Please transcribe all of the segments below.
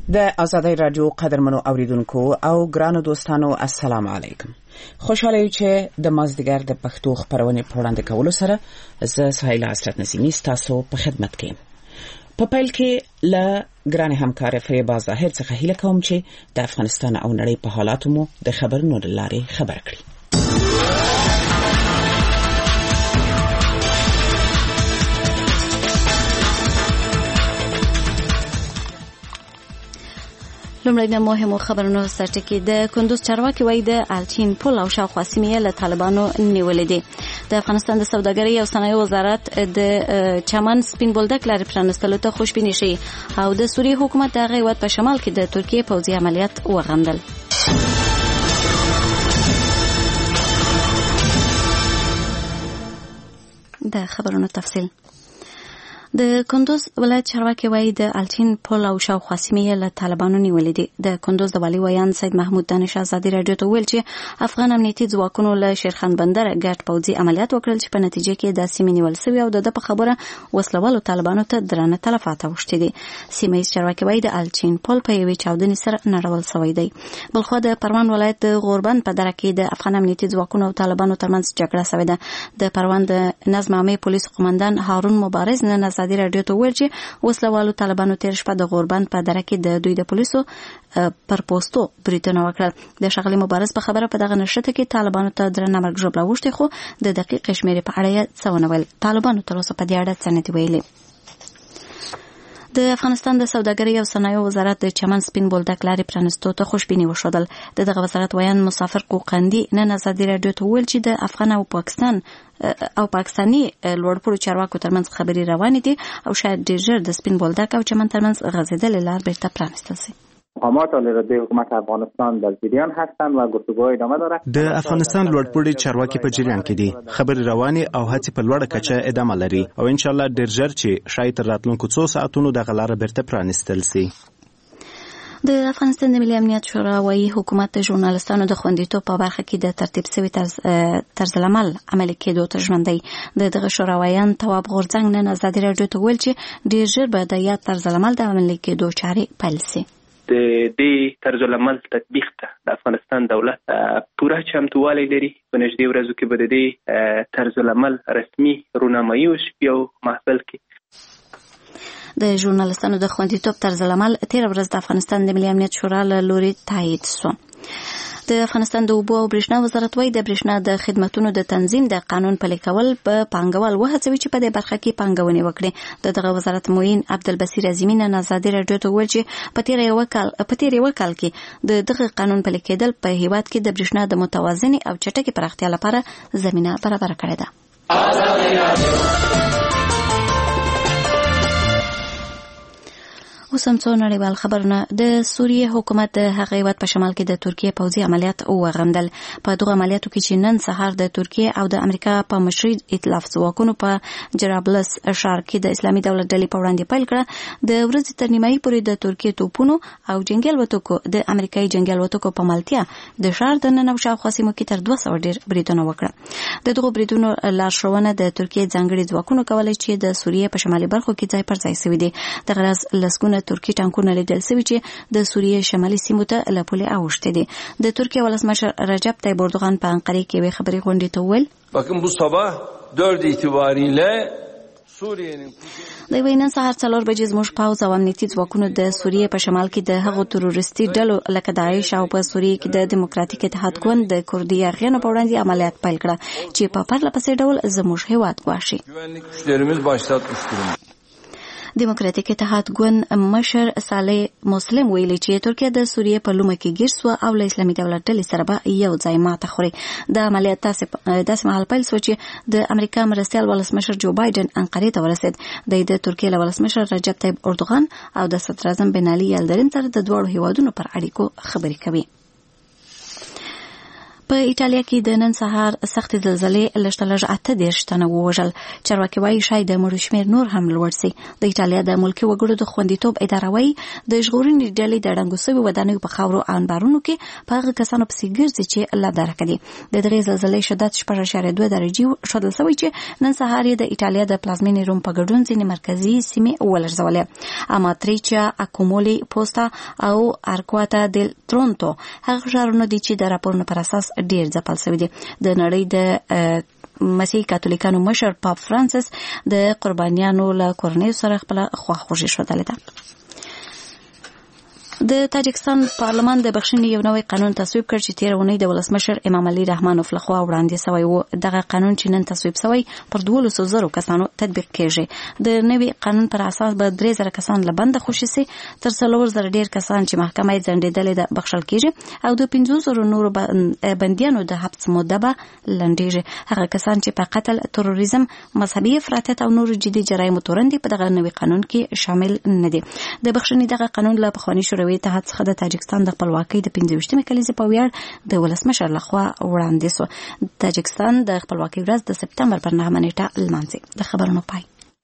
د آزادۍ رادیو قدرمنو اوریدونکو او ګرانو دوستانو السلام علیکم. خوشاله یم چې د مازدیګر د پښتو خبرونه په وړاندې کولو سره زه سهیلا حسرت نسیمی تاسو په خدمت کې یم. په پیل کې له ګران همکار فریبا ظاهر څخه هیله کوم چې د افغانستان او نړۍ په حالاتو مو د خبرونو لارې خبر کړي. لومړی د مهمو خبرونو سرټکی د کندوز چارواکي وایي د الچین پل او شاوخوا سیمې له طالبانو نیولې دي. د افغانستان د سوداګرۍ او صنایعو وزارت د چمن سپین بولدک لارې پرانستلو ته خوشبیني شي او د سوریې حکومت د هغې هیواد په شمال کې د ترکیې پوځي عملیات وغندل. د خبرونو تفصیل. د کندوز ولایت چارواکي وایي د الچین پل او شاوخوا سیمې له طالبانو نیولې دي. د کندوز د والي ویان سید محمود دانش ازادي رادیو ته ویل چې افغان امنیتي ځواکونو له شیرخان بندر ګډ پوځي عملیات وکړل چې په نتیجه کې د سیمې نیول شوی او د په خبره وسلوالو طالبانو ته درانه تلفات اوښتي دي. سیمه ییز چارواکي وایي د الچین پل په یوې چاودنې سره نړول شوی دی. بلخو د پروان ولایت د غوربند په دره کې د افغان امنیتي ځواکونو او طالبانو ترمنځ جګړه شوې ده. د پروان د نظم عامه پولیس قومندان هارون مبارز نن ازادي رادیو ته ویل چې وسلوالو طالبانو تیر شپه د غوربند په دره کې د دوی د پولیسو پر پوسټو بریټونه وکړل. د ښاغلي مبارز په خبره په دغه نشته کې طالبانو ته درنه مرګ ژوبله وشتي خو د دقیق شمیرې په اړه یې څه ونه ویل. طالبانو تر اوسه په دې اړه څه نه دي ویلي. د افغانستان د سوداګرۍ او صنایعو وزارت د چمن سپین بولدک لارې پرانستو ته خوشبیني وښودل. دغه وزارت ویان مسافر قوقندي نن ازادي رادیو ته ویل چې د افغان او پاکستاني لوړپوړو چارواکو ترمنځ خبرې روانې دي او شاید ډېر ژر د سپین بولدک او چمن ترمنځ غځېدلې لار بیرته پرانستل شي. مقامات علیرضای حکومت افغانستان در جریان هستند و گفتگوهای ادامه دارد. د افغانستان لوړپوړي چارواکي په جریان کې دي. خبرې روانې او هڅې په لوړه کچه ادامه لري او ان شاء الله ډېر ژر چې شاید تر راتلونکو څو ساعتونو دغه لار بیرته پرانستل شي. د افغانستان د ملي امنیت شورا وايي حکومت د ژورنالستانو د خوندیتوب په برخه کې د ترتیب شوي طرز العمل عملي کېدو ته ژمن دی. دغه شوراویان تواب غورځنګ نن ازادي رادیو ته ویل چې ډېر ژر به د یاد طرز العمل د عملي کېدو چارې پیل شي. د دې طرز العمل تطبیق ته د افغانستان دولت پوره چمتووالی لري. په نږدې ورځو کې به د دې طرز العمل رسمي رونمایي وشي او محفل کې د ژورنالستانو د خوندیتوب طرز العمل تیر ورځ د افغانستان د ملي امنیت شورا له لوري تایید شو. د افغانستان د اوبو او برېښنا وزارت وايي د برېښنا د خدماتو د تنظیم د قانون پلي کول په پانګوال وهڅوي چې په دې برخه کې پانګونې وکړي. دغه وزارت معین عبدالبصیر عظیمی نن ازادي رادیو ته ویل چې په تیر یو کال کې دغه قانون پلي کېدل په هیواد کې د برېښنا د متوازنې او چټکې پراختیا لپاره زمینه برابر کړې ده. اوس هم څو نړیوال خبرونه. د سوریې حکومت د هغې هیواد په شمال کې د ترکیې پوځي عملیات وغندل. په دغه عملیاتو کې چې نن سهار د ترکیې او د امریکا په مشرۍ ائتلاف ځواکونو په جرابلس ښار کې د اسلامي دولت ډلې په وړاندې پیل کړه. د ورځې تر نیمایي پورې د ترکیې توپونو او جنګي الوتکو د امریکایي جنګي الوتکو په ملتیا د ښار د ننه او شاوخوا سیمو کې تر 200 ډېر بریدونه وکړه. د دغو بریدونو لارښوونه د ترکیې ځانګړي ځواکونو کولای چې د سوریې په شمالي برخو کې ځای پر ځای شوي دي. دغه راز لسګونه ترکی ټانکونه لیدل شوي چې د سوریې شمالي سیمو ته له پولې اوښتي دي. د ترکیې ولسمشر رجب طیب اردوغان په انقره کې یوې خبري غونډې ته وویل bakın bu sabah 4 itibariyle د نن سهار 4 بجې زموږ پوځ او امنیتي ځواکونو د سوریې په شمال کې د هغو تروریستي ډلو لکه داعش او په سوریې کې د دیموکراتیک اتحاد ګوند د کردي اغیانو په وړاندې عملیات پیل کړه چې په پرله پسې ډول زموږ هیواد ګواښي. دیموکراتیک اتحاد ګوند مشر صالح مسلم ویلي چې ترکیه د سوریې په لومه کې ګیر شوه او له اسلامي دولت ډلې سره به یو ځای ماته خوري. د عملیات داسې مهال پیل شو چې د امریکا مرستیال ولسمشر جو بایدن انقرې ته ورسېد. د ترکیې له ولسمشر رجب طیب اردوغان او د صدر اعظم بن علي یلدرین سره د دواړو هیوادونو پر اړیکو خبرې کوي. په ایټالیا کې د نن سهار سخت زلزلې لږ 8 تنه ووژل. چارواکي وایي شاید د مړو شمېر نور هم لوړ شي. د ایټالیا د ملکي وګړو د خوندیتوب اداره وایي د ژغورنې ډلې د ړنګو شویو ودانیو په خاورو او انبارونو کې په هغه کسانو پسې ګرځي چې الله درکه دي. د دغې زلزلې شدت 6.2 درجې ښودل شوی چې نن سهار یې د ایټالیا د پلازمینې روم په ګډون ځینې مرکزي سیمې ولړزولې. اماتریچا، اکومولي، پوستا او ارکواتا دل ترونتو هغه ښارونه دي چې د راپورونو پر اساس ډیر ځپل شوي دي. د نړۍ د مسیحي کاتولیکانو مشر پاپ فرانسیس د قربانیانو له کورنیو سره خپل خواخوږي ښودلې ده. د تاجکستان پارلمان د بخښنې یو نوی قانون تصویب کړ چې تیر اونۍ د ولسمشر امام علي رحمانوف لخوا وړاندې شوی و. دغه قانون چې نن تصویب شوی پر 12,000 کسانو تطبیق کیږي. د نوي قانون پر اساس به 3,000 کسان له بند خوشي سي، تر 4,000 ډیر کسان چې محکمه یې ځنډېدلې ده بخښل کیږي او د 15,000 نورو بندیانو د حبس موده به لنډیږي. هغه کسان چې په قتل، تروریزم، مذهبي افراطیت او نورو جدي جرایمو تورن دي په دغه نوي قانون کې شامل نه دي. د بخښنې دغه قانون له پخواني شوروي اتحاد څخه د تاجکستان د خپلواکۍ د 25مې کلیزې په ویاړ د ولسمشر لخوا وړاندې شو. تاجکستان د خپلواکۍ ورځ د سپتمبر پر 9 نیټه لمانځي. د خبرونو پای.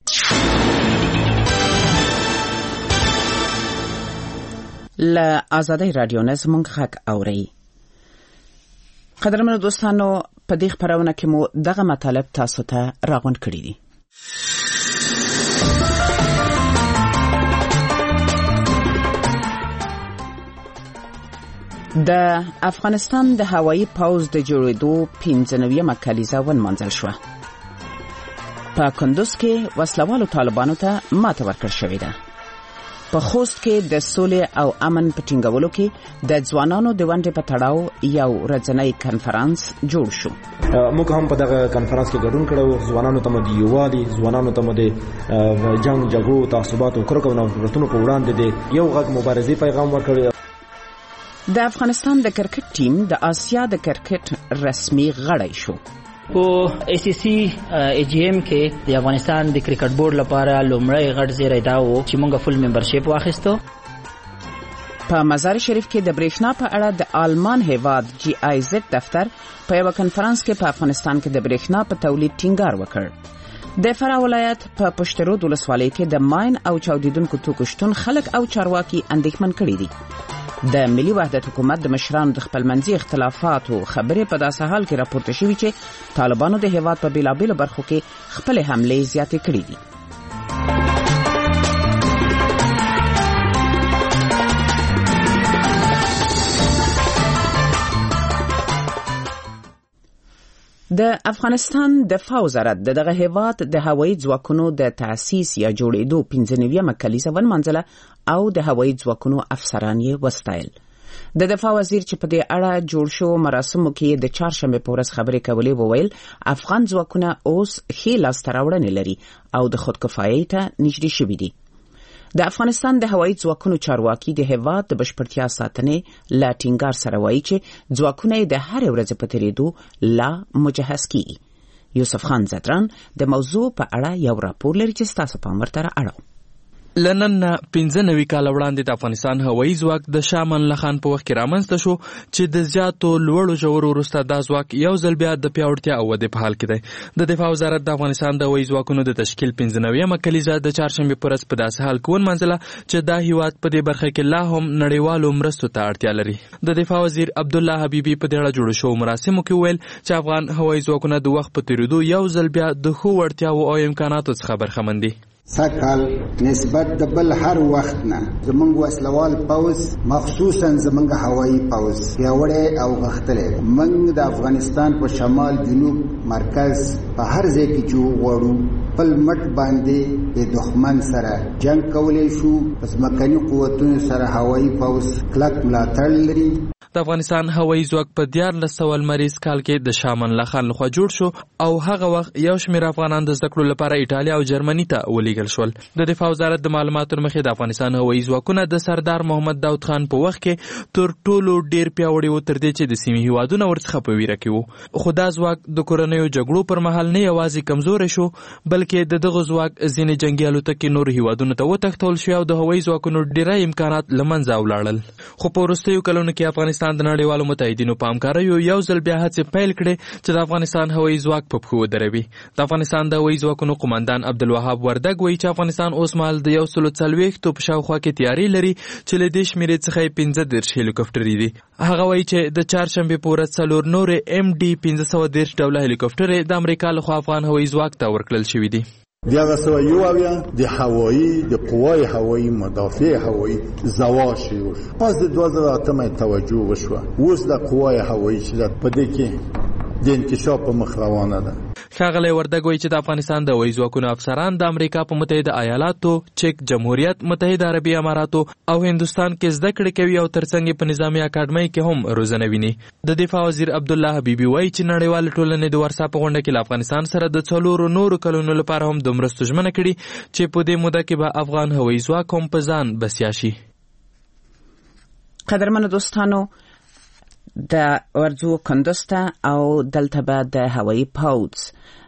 له آزادۍ رادیو نه زموږ غږ اورئ. قدرمنو دوستانو، په دې خپرونه کې مو دغه مطالب تاسو ته راغونډ کړي دي. د افغانستان د هوایي پوځ د جوړېدو 15مه کلیزه ونمانځل شوه. په کندوز کې وسلوالو طالبانو ته ماته ورکړل شوې ده. په خوست کې د سولې او امن په ټینګولو کې د ځوانانو د ونډې په تړاو یو ورځنی کنفرانس جوړ شو. موږ هم په دغه کنفرانس کې ګډون کړو. ځوانانو ته د یووالي، ځوانانو ته د جنگ، جګړو، تعصباتو، کرکو او نفرتونو په وړاندې د یو غږ مبارزې پیغام ورکړی. د افغانستان د کرکټ ټیم د آسیا د کرکټ رسمي غړی شو. په ACC AGM کې د افغانستان د کرکټ بورډ لپاره لومړی غټ زیری دا و چې موږ فل ممبرشپ واخیستو. په مزار شریف کې د برېښنا په اړه د آلمان هیواد GIZ دفتر په یو کنفرانس کې په افغانستان کې د برېښنا په تولید ټینګار وکړ. د فراه ولایت په پشترود ولسوالۍ کې د ماین او چاودیدونکو توکو شتون خلک او چارواکي اندېښمن کړي دي. د ملي وحدت حکومت د مشرانو د خپلمنځي اختلافاتو خبرې په داسې حال کې راپورته شوې چې طالبانو د هیواد په بیلابیلو برخو کې خپل حملې زیاتې کړې دي. د افغانستان دفاع وزارت دغه هیواد د هوایي ځواکونو د تأسیس یا جوړېدو 15مه کلیزه ونمانځله او د هوایي ځواکونو افسران یې وستایل. د دفاع وزیر چې په دې اړه جوړ شو مراسمو کې د چهارشنبې په ورځ خبرې کولې وویل افغان ځواکونه اوس ښې لاسته راوړنې لري او د خودکفایۍ ته نږدې شوي دي. د افغانستان د هوایي ځواکونو چارواکي د هیواد د بشپړتیا ساتنې لا ټینګار سره وایي چې ځواکونه د هر ورځ په تیریدو لا مجهز کیږي. یوسف خان زدران د موضوع په اړه یو راپور لري چې ستاسو پام ورته اړوم. لنن 15 کال وړاندې د افغانستان هوایي ځواک د شاه امان الله خان په وخت کې رامنځته شو چې د زیاتو لوړو ژورو وروسته دا ځواک یو ځل بیا د پیاوړتیا او ودې په حال کې دی. د دفاع وزارت د افغانستان د هوایي ځواکونو د تشکیل 15مه کلیزه د چهارشنبې په ورځ په داسې حال کې ونمانځله چې دا هیواد په دې برخه کې لا هم نړیوالو مرستو ته اړتیا لري. د دفاع وزیر عبدالله حبیبي په دې اړه جوړ شوو مراسمو کې ویل چې افغان هوایي ځواکونه د وخت په تیریدو یو ځل بیا د ښو وړتیاو او امکاناتو څخه برخمن دي. سکهال نسبت د بل هر وخت نه زمونږ وسلوال پوځ مخصوصا زمونږ هوایي پوځ پیاوړی او غښتلی. موږ د افغانستان په شمال، جنوب، مرکز په هر ځای کې چې وغواړو خپل مټ باندې د دښمن سره جنګ کولی شو. په ځمکني قوتونو سره هوایي پوځ کلک ملاتړ لري. د افغانستان هوایي ځواک په 1400 لمریز کال کې د شاه امان الله خان لخوا جوړ شو او هغه وخت یو شمېر افغانان د زده کړو لپاره ایټالیا او جرمني ته ولیږل شول. د دفاع وزارت د معلوماتو مخې د افغانستان هوایي ځواکونه د سردار محمد داود خان په وخت کې تر ټولو ډیر پیاوړي و تر دې چې د سیمې هیوادونه ورڅخه په ویره کې وو. خو دا ځواک د کورنیو جګړو پر مهال نه یوازې کمزوري شو بلکې د دغه ځواک ځینې جنگي الوتکې نور هیوادونو ته وتښتول شوې او د هوایي ځواکونو ډیری امکانات له منځه ولاړل. خو په وروستیو کلونو کې افغانستان د نړیوالو متحدینو په همکاریو یو ځل بیا هڅې پیل کړې چې د افغانستان هوایي ځواک په پښو ودروي. د افغانستان د هوایي ځواکونو قومندان عبدالوهاب وردګ وایي چې افغانستان اوس مهال د 140 په شاوخوا کې تیاری لري چې له دې شمېرې څخه 15 هلیکوپټرې دي. هغه وایي چې د چهارشنبې په ورځ 4 نورې MD 1510 ډوله هلیکوپټرې د امریکا لخوا افغان هوایي ځواک ته ورکړل شوي دي. دغه سویو اویا د هوایی د قوای هوایی مدافع هوایی زواج شو پس د 2008 توجه وشو اوس د قوای هوایی چې په دې کې د انکشاف په مخ روانه ده. ښاغلی وردګ وایي چې د افغانستان د هوایي ځواکونو افسران د امریکا په متحده ایالاتو، چک جمهوریت، متحده عربي اماراتو او هندوستان کې زده کړې کوي او ترڅنګ په نظامي اکاډمۍ کې هم روزنه ویني. د دفاع وزیر عبدالله حبیبي وایي چې نړیوال ټولنې د ورسا په غونډه کې له افغانستان سره د 4 نورو کلونو لپاره هم د مرستو ژمنه کړي چې په دې موده کې به افغان هوایي ځواک هم په ځان بسیا شي. قدرمنو دوستانو، د ورځو کندوز ته او دلته به د هوایي پوځ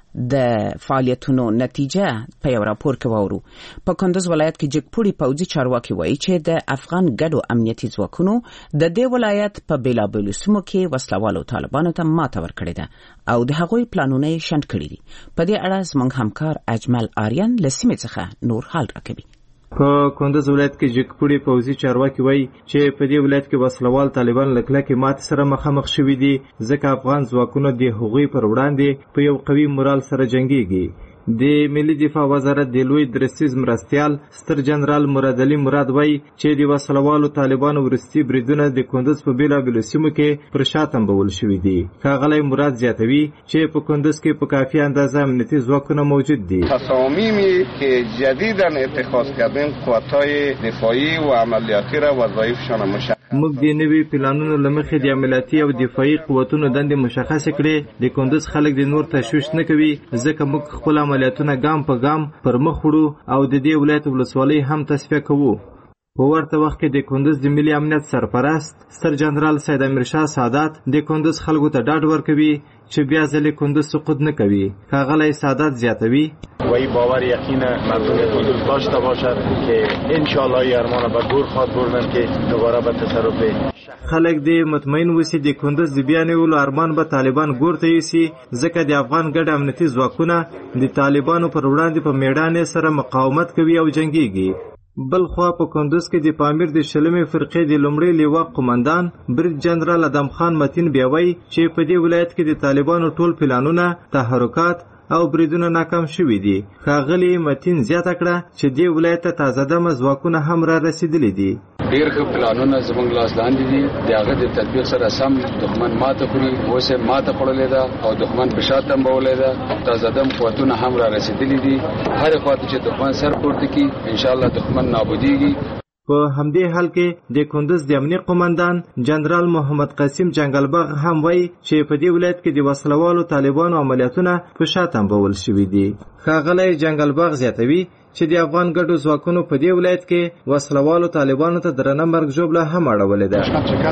د فعالیتونو نتیجه په یو راپور کې وورو. په کندوز ولایت کې جګپوړي پوځي چارواکي وایي چې د افغان ګډو امنیتي ځواکونو د دې ولایت په بیلابیلو سیمو کې وسلوالو طالبانو ته ماته ورکړې ده او د هغوی پلانونه یې شنډ کړي دي. په دې اړه زموږ همکار اجمل آریان له سیمې څخه نور حال راکوي. په کندوز ولایت کې جګپوړي پوځي چارواکي وایي چې په دې ولایت کې وسلوال طالبان له کلکې ماتې سره مخامخ شوي دي ځکه افغان ځواکونه د هغوی پر وړاندې په یو قوي مورال سره جنګیږي. د ملي دفاع وزارت د لوی درستیز مرستیال ستر جنرال مراد علي مراد وایي چې د وسلوالو طالبانو وروستي بریدونه د کندوز په بیلابیلو سیمو کې پر شا تنبول شوي دي. ښاغلی مراد زیاتوي چې په کندوز کې په کافي اندازه امنیتي ځواکونه موجود دي. تصامیمی که جدیداً اتخاذ کردیم قوت‌های دفاعی و عملیاتی را وظایفشان مشخص موږ د نوي پلانونو له مخې د عملیاتي او دفاعي قوتونو دندې مشخص کړې. د کندوز خلک د نور تشویش نه کوي ځکه موږ خپل عملیاتونه ګام په ګام پر مخ وړو او د دې ولایت ولسوالۍ هم تصفیه کوو. په ورته وخت کې د کندوز د ملي امنیت سرپرست ستر جنرال سید امیرشاه سادات د کندوز خلکو ته ډاډ ورکوي چې بیا ځلې کندوز سقوط نه کوي. ښاغلی سادات زیاتوي و این باور یقین مردم کندوز داشته باشد که انشاءالله این ارمان به گور خواهد بردن که دوباره به تصرف خلک دې مطمئن وسی د کندوز د بیا نیولو ارمان به طالبان ګور ته یوسي ځکه د افغان ګډ امنیتي ځواکونه د طالبانو پر وړاندې په میدان سره مقاومت کوي او جنګیږي. بل خوا په کندوز کې د پامیر د 20 فرقې د لومړي لیوا قومندان برید جنرال ادم خان متین بیا وایي چې په دې ولایت کې د طالبانو ټول پلانونه، تحرکات او بریدونه ناکام شوي دي. ښاغلي متین زیاته کړه چې دې ولایت ته تازه دمه ځواکونه هم را رسېدلي دي. ډېر ښه پلانونه زموږ لاس لاندې دي. د هغه د تطبیق سره سم دښمن ماته خوري. اوس یې ماته خوړلې ده او دښمن په شا تنبولی ده. تازه دم قوتونه هم را رسېدلي دي. هرې خوا ته چې دښمن سر پورته کړي انشاءالله دښمن نابودېږي. په همدې حال کې د کندوز د امنیت قومندان جنرال محمد قاسم جنگلبغ هم وایي چې په دې ولایت کې د وسلوالو طالبانو عملیاتونه په شا تنبول شوي دي. ښاغلی جنگلبغ زیاتوي چې د افغان ګډو ځواکونو په دې ولایت کې وسلوالو طالبانو ته درنه مرګ ژوبله هم اړولې ده.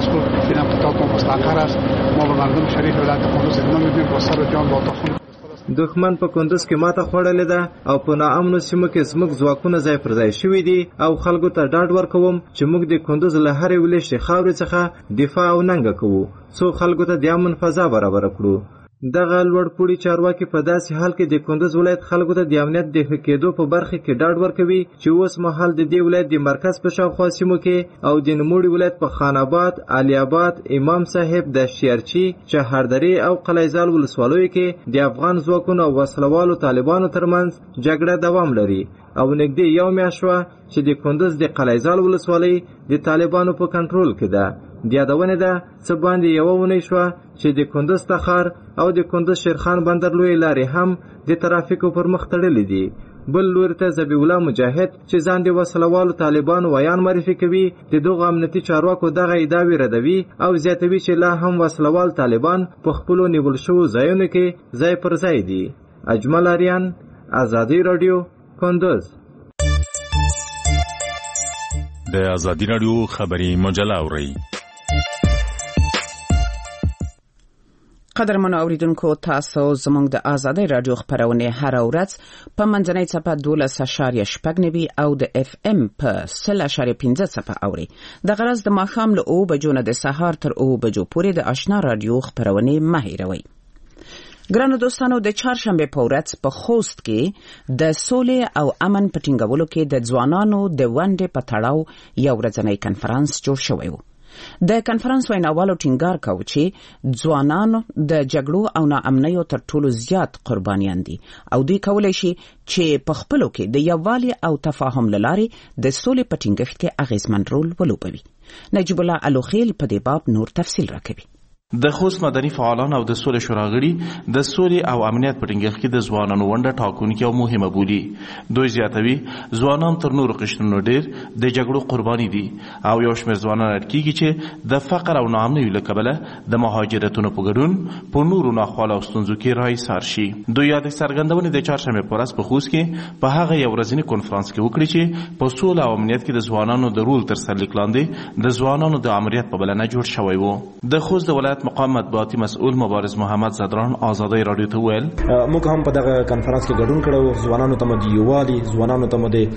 دښمن په کندوز کې ماته خوړلې ده او په ناامنو سیمو کې زموږ ځواکونه ځای پر ځای شوي دي او خلکو ته ډاډ ورکوم چې موږ د کندوز له هرې ولشتې خاورې څخه دفاع او ننګه کوو څو خلکو ته د امن فضا برابره کړو. دغه لوړپوړي چارواکي په داسې حال کې د کندوز ولایت خلکو ته د امنیت د ښه کېدو په برخه کې ډاډ ورکوي چې اوس مهال د دې ولایت د مرکز په شاوخوا سیمو کې او د نوموړي ولایت په خان آباد، علي آباد، امام صاحب، دشتیارچي، چهاردرې او قلعهزال ولسوالیو کې د افغان ځواکونو او وسلوالو طالبانو ترمنځ جګړه دوام لري او نږدې یو میاشت شوه چې د کندوز د قلعهزال ولسوالۍ د طالبانو په کنټرول کې ده. د یادونې ده څه باندې یوه اونۍ شوه چې د کندوز تخار او د کندوز شیرخان بندر لویې لارې هم د ترافیکو پر مخ تړلې دي. بل لوري ته ذبیح الله مجاهد چې ځان د وسلوالو طالبانو ویان معرفي کوي د دغو امنیتي چارواکو دغه ادعاوې ردوي او زیاتوي چې لا هم وسلوال طالبان په خپلو نیول شوو ځایونو کې ځای پر ځای دي. اجمل آریان، ازادي راډیو، کندوز. د ازادي راډیو خبري مجله اورئ. قدرمنو اوریدونکو تاسو زموږ د آزادۍ رادیو خبرونه هر ورځ په منځنۍ صفحه 12.9 او د اف ام په 0.15 صفحه اوري. د غرض د ماښام له 2 بجو نه د سهار تر 2 بجو پورې د آشنا رادیو خبرونه مهیروي. ګرانو دوستانو، د چهارشنبه په ورځ په خوست کې د سولې او امن په ټینګولو کې د ځوانانو د ونډې په تړاو یو ورځنی کنفرانس جوړ شوی و. د کنفرانس ویناوالو ټینګار کاوه چې ځوانان د جګړو او ناامنیو تر ټولو زیات قربانیان دي او دوی کولی شي چې په خپلو کې د یووالي او تفاهم له لارې د سولې په ټینګښت کې اغیزمن رول ولوبوي. نجیب الله الوخیل په دې باب نور تفصیل راکوي. د خوست مدني فعالان او د سولې شورا غړي د سولې او امنیت په ټینګښت کې د ځوانانو ونډه ټاکونکې او مهمه بولي. دوی زیاتوي ځوانان تر نورو قشرونو ډېر د جګړو قرباني دي او یو شمېر ځوانان اټکېږي چې د فقر او ناامنیو له کبله د مهاجرتونو په ګډون په نورو ناخواله او ستونزو کې راایسار شي. دوی یادې څرګندونې د چهارشنبې په ورځ په خوست کې په هغه یو ورځني کنفرانس کې وکړي چې په سوله او امنیت کې د ځوانانو د رول تر سرلیک لاندې د ځوانانو د امریت په بلنه جوړ شوی و. د خوست د ولایت مقام مطبوعاتي مسؤل مبارز محمد زدران آزادۍ رادیو ته ویل موږ هم په دغه کنفرانس کې ګډون کړو. ځوانانو ته د یووالي، ځوانانو ته د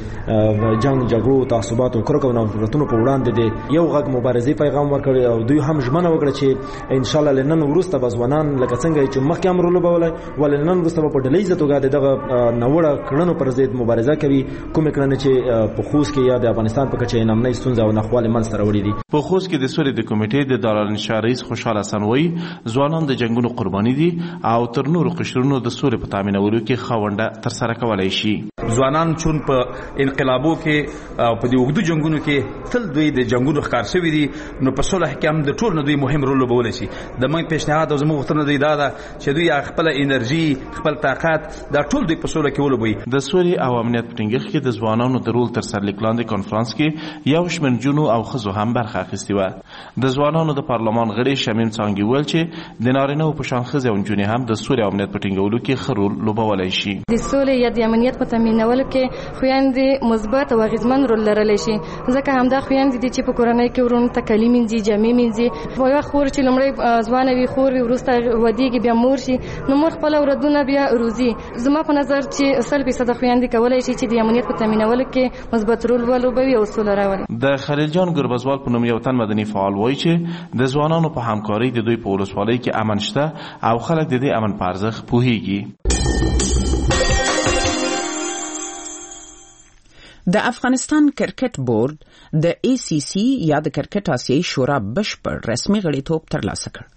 جنگ جګړو تعصبات او کرکو او نفرتونو په وړاندې د یو غږ مبارزې پیغام ورکړی او دوی هم ژمنه وکړه چې ان شاء الله لنن وروسته به ځوانان لکه څنګه چې مخکې هم رول لوبولی ولنن وروسته به په ډلهییزه توګه دغه ناوړه کړنو پر ضد مبارزه کوي، کومې کړنې چې په خوست کې یا د افغانستان په کچه نامنۍ ستونزه او ناخوالې منځته راوړي دي. په خوست کې د سولې د کمیټې د دارالانشا رئیس خوشحال حسن وایي ځوانان د جنگونو قرباني دي او تر نورو قشرونو د سولې په تامینولو کې خاونده ترسره کولای شي. ځوانان چون په انقلابو کې او په دې اوږدو جنگونو کې تل دوی د جنگونو ښکار شوي دي، نو په صلح کې هم د ټول نه دوی مهم رول لوبولی شي. د موږ پیشنهاد او زموږ غوښتنه دوی دا ده چې دوی خپله انرژي، خپل طاقت دا ټول دوی په سوله کې ولوبوي. د سولې او امنیت په ټینګښت کې د ځوانانو د رول تر سرلیک لاندې کنفرانس کې یو شمېر نجونو او ښځو هم برخه اخیستې وه. د ځوانانو د پارلمان غړي شمیم څانګي ویل چې د نارینه‌و په شان ښځې او نجونې هم د سولې او امنیت په ټینګولو کې ښه رول لوبولی شي. د سولې یا د امنیت په تامینولو کې خویندې مثبت او اغیزمن رول لرلی شي، ځکه همدا خویندې دي چې په کورنۍ کې ورونو ته کالي مینځي، جامې مینځي. یوه خور چې لومړی ځوانه وي، خور وي، وروسته ودیږي، بیا مور شي، نو مور خپل اولادونه بیا روزي. زما په نظر چې 100% خویندې کولی شي چې د امنیت په تامینولو کې مثبت رول ولوبوي او سوله راولي. د خلیل جان ګربزوال په نوم یو تن مدني فعال وایي چې د ځوانانو په همکارۍ د دوی په ولسوالۍ کې امن شته او خلک د دې امن په ارزښت پوهیږي. د افغانستان کرکټ بورډ د ACC یا د کرکټ آسیایي شورا بشپړ رسمي غړیتوب ترلاسه کړ.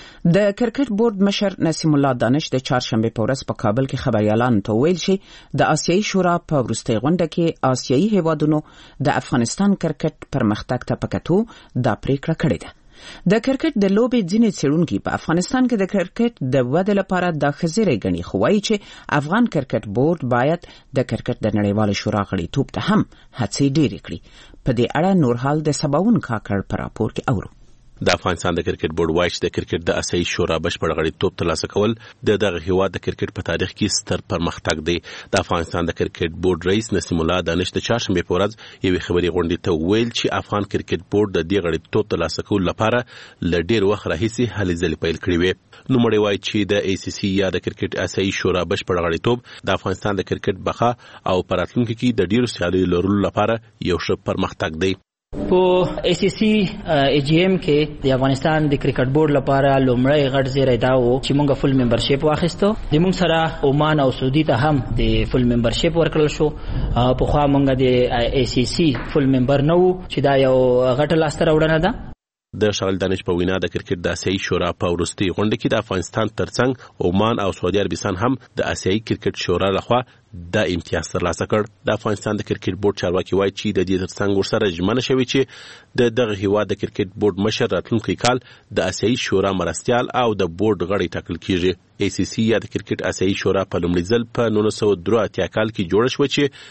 د کرکټ بورډ مشر نسیم الله دانش د چهارشنبه په ورځ په کابل کې خبريالانو ته ویل چې د آسیایي شورا په وروستۍ غونډه کې آسیایي هیوادونو د افغانستان کرکټ پرمختګ ته په کتو دا پریکړه کړې ده. د کرکټ د لوبې ځینې څېړونکي په افغانستان کې د کرکټ د ودې لپاره دا ښه ګڼي، خو وایي چې افغان کرکټ بورډ باید د کرکټ د نړیوالې شورا غړیتوب ته هم هڅې ډېرې کړي. په دې اړه نور حال د سباون کاکړ په راپور کې اورو. د افغانستان د کرکټ بورډ وایي چې د کرکټ د آسیایي شورا بشپړ غړیتوب ترلاسه کول د دغه هیواد د کرکټ په تاریخ کې ستر پرمختګ دی. د افغانستان د کرکټ بورډ رئیس نسیم الله دانش د چهارشنبه په ورځ یوې خبري غونډې ته ویل چې افغان کرکټ بورډ د دې غړیتوب ترلاسه کولو لپاره ل ډیر وخت راهیسې هلې ځلې پیل کړې وې. نو مړی وایي چې د ACC یا د کرکټ آسیایي شورا بشپړ غړیتوب د افغانستان د کرکټ بقا او پراتلونکو کې د ډیرو سیالیو لرلو لپاره یو ښه پرمختګ دی. په ACC AGM کې د افغانستان د کرکټ بورډ لپاره لومړی غټ زیری دا و چې موږ فل ممبرشپ واخیستو. د موږ سره عمان او سعودي ته هم د فل ممبرشپ ورکړل شو. په خوا موږ د ACC فل ممبر نه وو چې دا یو غټه لاسته راوړنه ده. د شغل دانش په وینا د کرکټ د آسیایي شورا په وروستۍ غونډه کې د افغانستان ترڅنګ عمان او سعودي عربستان هم د آسیایي کرکټ شورا لخوا د امتیاز ترلاسه کړ. د افغانستان د کرکټ بورډ چارواکي وایي چې د دې ترڅنګ ورسره ژمنه شوې چې د دغه هیواد د کرکټ بورډ مشر راتلونکي کال د آسیایي شورا مرستیال او د بورډ غړی ټاکل کیږي. ACC یا د کرکټ آسیایي شورا په لومړي ځل په 1983 کال کې جوړه شوه چې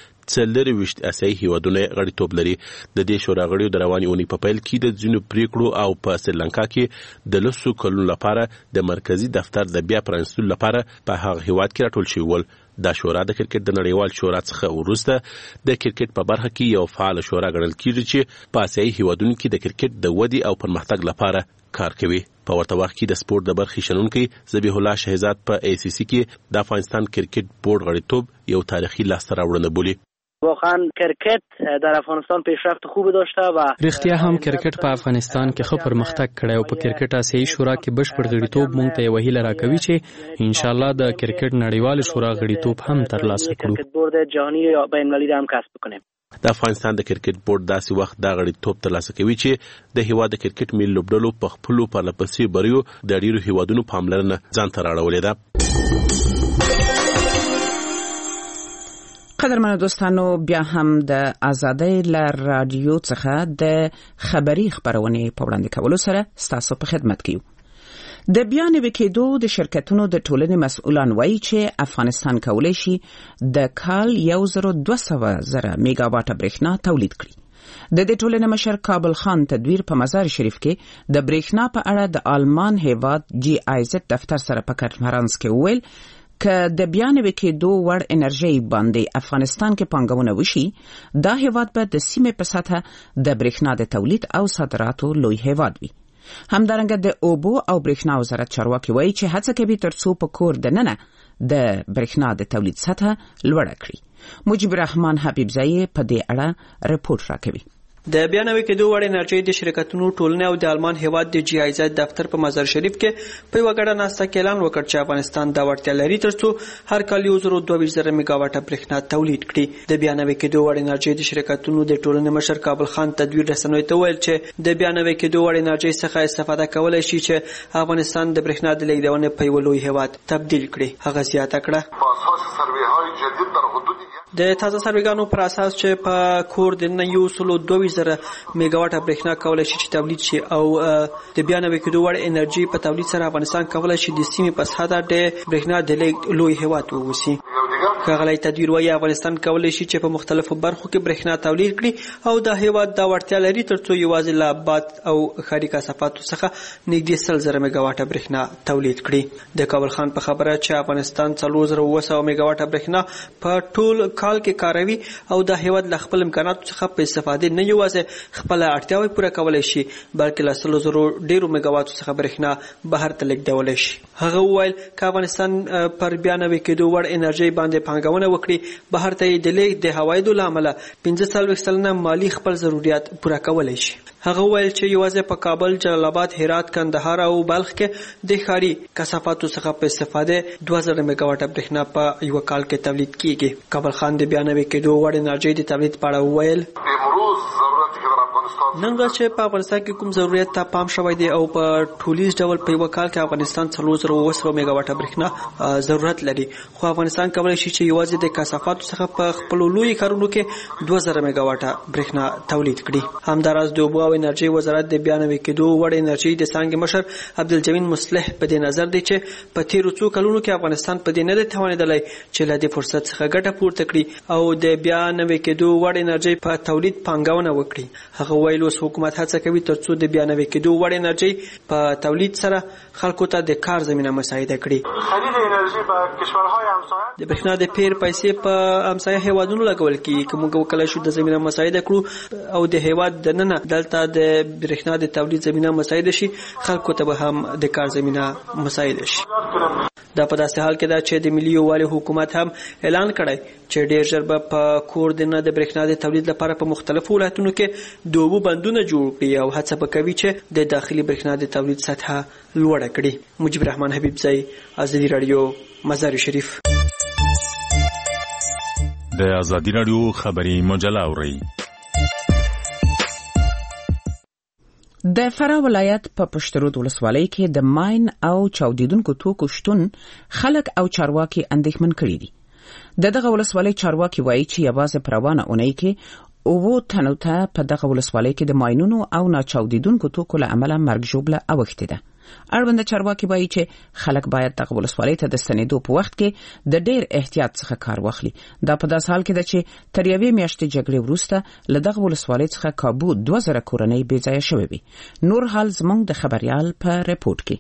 40 آسیایي هیوادونه غړیتوب لري. د دې شورا غړیو د رواني اونۍ په پیل کې د ځینو پریکړو او په سریلانکا کې د 10 کلونو لپاره د مرکزی دفتر د بیا پرانستلو لپاره په هغه هیواد کې راټول شوي ول. دا شورا د کرکټ د نړیوال شورا څخه وروسته د کرکټ په برخه کې یو فعال شورا ګڼل کیږي چې په آسیایي هیوادونو کې د کرکټ د ودې او پرمختګ لپاره کار کوي. په ورته وخت کې د سپورت د برخې شنونکي ذبیح الله شهزاد په ACC کې د افغانستان کرکټ بورډ غړیتوب یو تاریخي لاسته راوړنه بولي. واقعا کرکټ در افغانستان پیشرفت خوب داشته و رښتیا هم کرکټ په افغانستان کې ښه پرمختګ کړی او په کرکټ آسیایي شورا کې بشپړ غړیتوب مونږ ته یو هیله راکوي چې ان شاء الله د کرکټ نړیوال شورا غړیتوب هم ترلاسه کړو. کرکټ بورډ جهانی یا بین المللي هم کسب کنیم. د افغانستان د کرکټ بورډ داسې وخت دا غړیتوب ترلاسه کوي چې د هیواد د کرکټ ملي لوبډلو په خپلو پرلپسې بریو د ډیرو هیوادونو پاملرنه ځان ته راوړلې ده. قدرمنو دوستانو، بیا هم د آزادۍ له رادیو څخه د خبري خبرونې په وړاندې کولو سره ستاسو په خدمت کې یو. د بیا نوي کېدو د شرکتونو د ټولنې مسؤلان وایي چې افغانستان کولی شي د کال 1,200,000 میگا واټه برېښنا تولید کړي. د دې ټولنې مشر کابل خان تدویر په مزار شریف کې د برېښنا په اړه د آلمان هیواد GIZ دفتر سره په کنفرانس کې وویل که د بیا نوي کېدو وړ انرژي باندې افغانستان کې پانګونه وشي، دا هیواد به د سیمې په سطحه د برېښنا د تولید او صادراتو لوی هیواد وي. همدارنګه د اوبو او برېښنا وزارت چارواکي وایي چې هڅه کوي ترڅو په کور دننه د برېښنا د تولید سطحه لوړه کړي. مجيب الرحمن حبیبزئی په دې اړه رپورټ راکوي. د بیا نوي کېدو وړ انرژي د شرکتونو ټولنې او د آلمان هیواد د GIZ دفتر په مزار شریف کې په یوه ګډه ناسته کې اعلان وکړ چې افغانستان دا وړتیا لري ترڅو هر کال 1,200,000 میگا واټه برېښنا تولید کړي. د بیا نوي کېدو وړ انرژي د شرکتونو د ټولنې مشر کابل خان تدویر رسنیو ته ویل چې د بیا نوي کېدو وړ انرژي څخه استفاده کولای شي چې افغانستان د برېښنا د لیږدونې په یو لوی هیواد تبدیل کړي. هغه زیاته کړه د تازه سروېګانو پر اساس چې په کور دننه 1,200,000 میگا واټه برېښنا کولای شي چې تولید شي او د بیا نوي کېدو وړ انرژي په تولید سره افغانستان کولای شي د سیمې په سطحه د برېښنا د لیږد لوی هیواد ووسی. ښاغلی تدویر وایي افغانستان کولای شي چې په مختلفو برخو کې برېښنا تولید کړي او د هیواد دا وړتیا لري ترڅو یوازې له آباد او ښاري کثافاتو څخه نږدې 100,000 میگا واټه برېښنا تولید کړي. د کابل خان په خبره چې افغانستان 4,200 میگا واټه برېښنا په ټول کال کې کاروي او د هیواد له خپل امکاناتو څخه په استفادې نه یوازې خپل اړتیاوې پوره کولای شي بلکې له 100,000 ډیرو میگا واټو څخه برېښنا بهر ته لیږدولی شي. هغه وویل که افغانستان پر بیا نوي کېدو وړ انرژي باندې پانګونه وکړي بهر ته یې د لیږد د عوایدو له امله 45% مالي خپل ضرورت پوره کولی شي. هغه ویل چې یوازې په کابل، جلال آباد، هرات، کندهار او بلخ کې د ښاري کثافاتو څخه په استفاده 2,000 میگا واټه برېښنا په یو کال کې تولید کیږي. کابل خان د بیا نوي کېدو وړ انرژي د تولید په اړه وویل نن ورځ چې په افغانستان کې کوم ضرورت ته پام شوی دی او په ټولیز ډول په یو کال کې افغانستان 4,200 میگا واټه برېښنا ضرورت لري، خو افغانستان کولی شي چې یوازې د کثافاتو څخه په خپل لوی کارونو کې 2,000 میگا واټه برېښنا تولید کړي. همداراز د اوبو او انرژي وزارت د بیا نوي کېدو وړ انرژي د څانګې مشر عبدالجمیل مصلح په دې نظر دی چې په تیرو څو کلونو کې افغانستان په دې نه دی توانېدلی چې له دې فرصت څخه ګټه پورته کړي او د بیا نوي کېدو وړ انرژي په تولید پانګونه وکړي. هغه ویل اوس حکومت هڅه کوي ترڅو د بیا نوي کېدو وړ انرژي په تولید سره خلکو ته د کار زمینه مساعده کړي. خرید انرژي په کشورهای همسایه د برېښنا د پیر پیسې په همسایه هیوادونو لګول کیږي که موږ وکولای شو د زمینه مساعده کړو او د هیواد دننه دلته د برېښنا د تولید زمینه مساعده شي خلکو ته به هم د کار زمینه مساعده شي. دا په داسې حال کې ده چې د ملي یووالي حکومت هم اعلان کړی چې ډېر ژر به په کور دننه د برېښنا د تولید لپاره په مختلفو ولایتونو کې د اوبو بندونه جوړ کړي او هڅه به کوي چې د داخلي برېښنا د تولید سطحه لوړه کړي. مجيب الرحمن حبیبزئی، ازادي رادیو، مزار شریف. د ازادي رادیو خبري مجله اورئ. د فراه ولایت په پشترود ولسوالۍ کې د ماین او چاودیدونکو توکو شتون خلک او چارواکي اندېښمن کړي دي. دغه ولسوالۍ چارواکي وایي چې یوازې په روانه اونۍ کې 9 تنو ته په دغه ولسوالۍ کې د ماینونو او ناچاودیدونکو توکو له امله مرګ ژوبله اوښتې ده. اړوند چارواکي وایي چې خلک باید دغه ولسوالۍ ته د ستنېدو په وخت کې د ډېر احتیاط څخه کار واخلي. دا په داسې حال کې ده چې تر یوې میاشتې جګړې وروسته له دغه ولسوالۍ څخه کابو 2,000 کورنۍ بې ځایه شوې وي. نور حال زموږ د خبریال په رپورټ کې.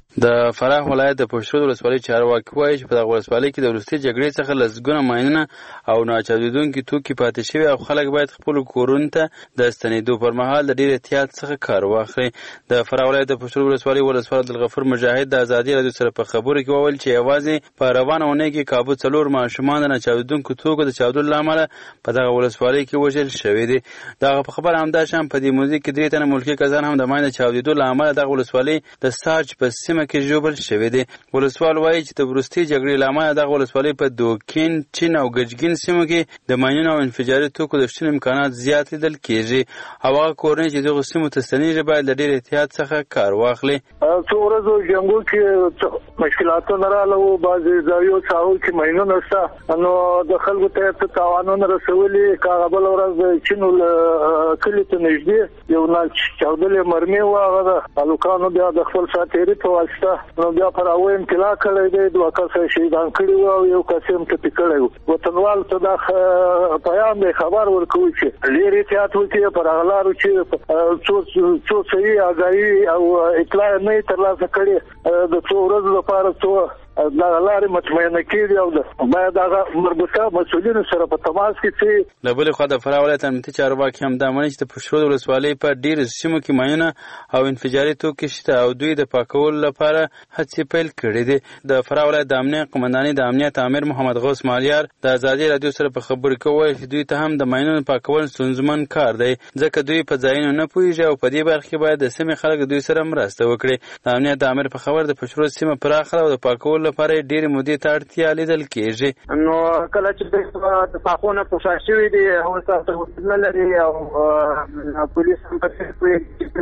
د فراه ولایت د پشترود ولسوالۍ چارواکي وایي چې په دغه ولسوالۍ کې د وروستي جګړې څخه لسګونه ماینونه او ناچاودېدونکي توکي پاتې شوي او خلک باید خپلو کورونو ته د ستنېدو پر مهال د ډېر احتیاط څخه کار واخلي. د فراه ولایت د پشترود ولسوالۍ ولسوال عبدالغفور مجاهد د ازادي راډیو سره په خبرو کې وویل چې یوازې په روانه اونۍ کې کابو 4 ماشومان د ناچاودېدونکو توکو د چاودلو له امله په دغه ولسوالۍ کې وژل شوي دي. دغه په خبره همداشان په دې موضوع کې 3 تنه ملکي کسان هم د ماین د چاودېدو له امله دغه ولسوالۍ د سارج په سیمه کې ژوبل شوي دي. ولسوال وایي چې د وروستي جګړې له امله دغه ولسوالۍ په دوکین، چین او ګجګین سیمو کې د ماینونو او انفجاري توکو د شتون امکانات زیات لیدل کېږي او هغه کورنۍ چې دغه سیمو ته ستنېږي باید له ډېر احتیاط څخه کار واخلي. څو ورځو جنګو کې مشکلاتونه رااله وو، بعضې ځایو څاو کې ماینونه شته، نو د خلکو ته تاوانونه رسولي. هغه بله ورځ د چینو کلي ته نږدې یو چاودلې مرمۍ وه، هغه د هلکانو بیا د خپل ساتیري په واسطه نو بیا پر هغوی امتلا کړی دی، 2 کسه شهیدان کړي وو او 1 کس یې ټپي کړی وو. وطنوالو ته دا پیام دی، خبر ورکوي چې ډېر احتیاط وکړي پر هغه لارو چې څو صحیح اګاهي او اطلاع نه یې ترلاسه کړې د څو ورځو لپاره څو دا لارې مطمئنه کېږي او باید هغه مربوطه مسؤلینو سره په تماس کې چې له بلې خوا د فراه ولایت امنیتي چارواکي هم دا مني چې د پشترود ولسوالۍ په ډېرو سیمو کې ماینونه او انفجاري توکي شته او دوی د پاکولو لپاره هڅې پیل کړې دي. د فراه ولایت د امنیه قمندانۍ د امنیت امیر محمد غوث مالیار د ازادي راډیو سره په خبرو کې وویل چې دوی ته هم د ماینونو پاکول ستونزمن کار دی ځکه دوی په ځایونو نه پوهېږي او په دې برخه کې باید د سیمې خلک دوی سره مرسته وکړي. د امنیت د امیر په خبر د پشترود سیمه پراخه او د پاکولو لپاره ډېرې مودې ته اړتیا لیدل کېږي. نو کله چې د پاکونه پوښا شوي دي او تاسو نه لري او پولیس هم په کې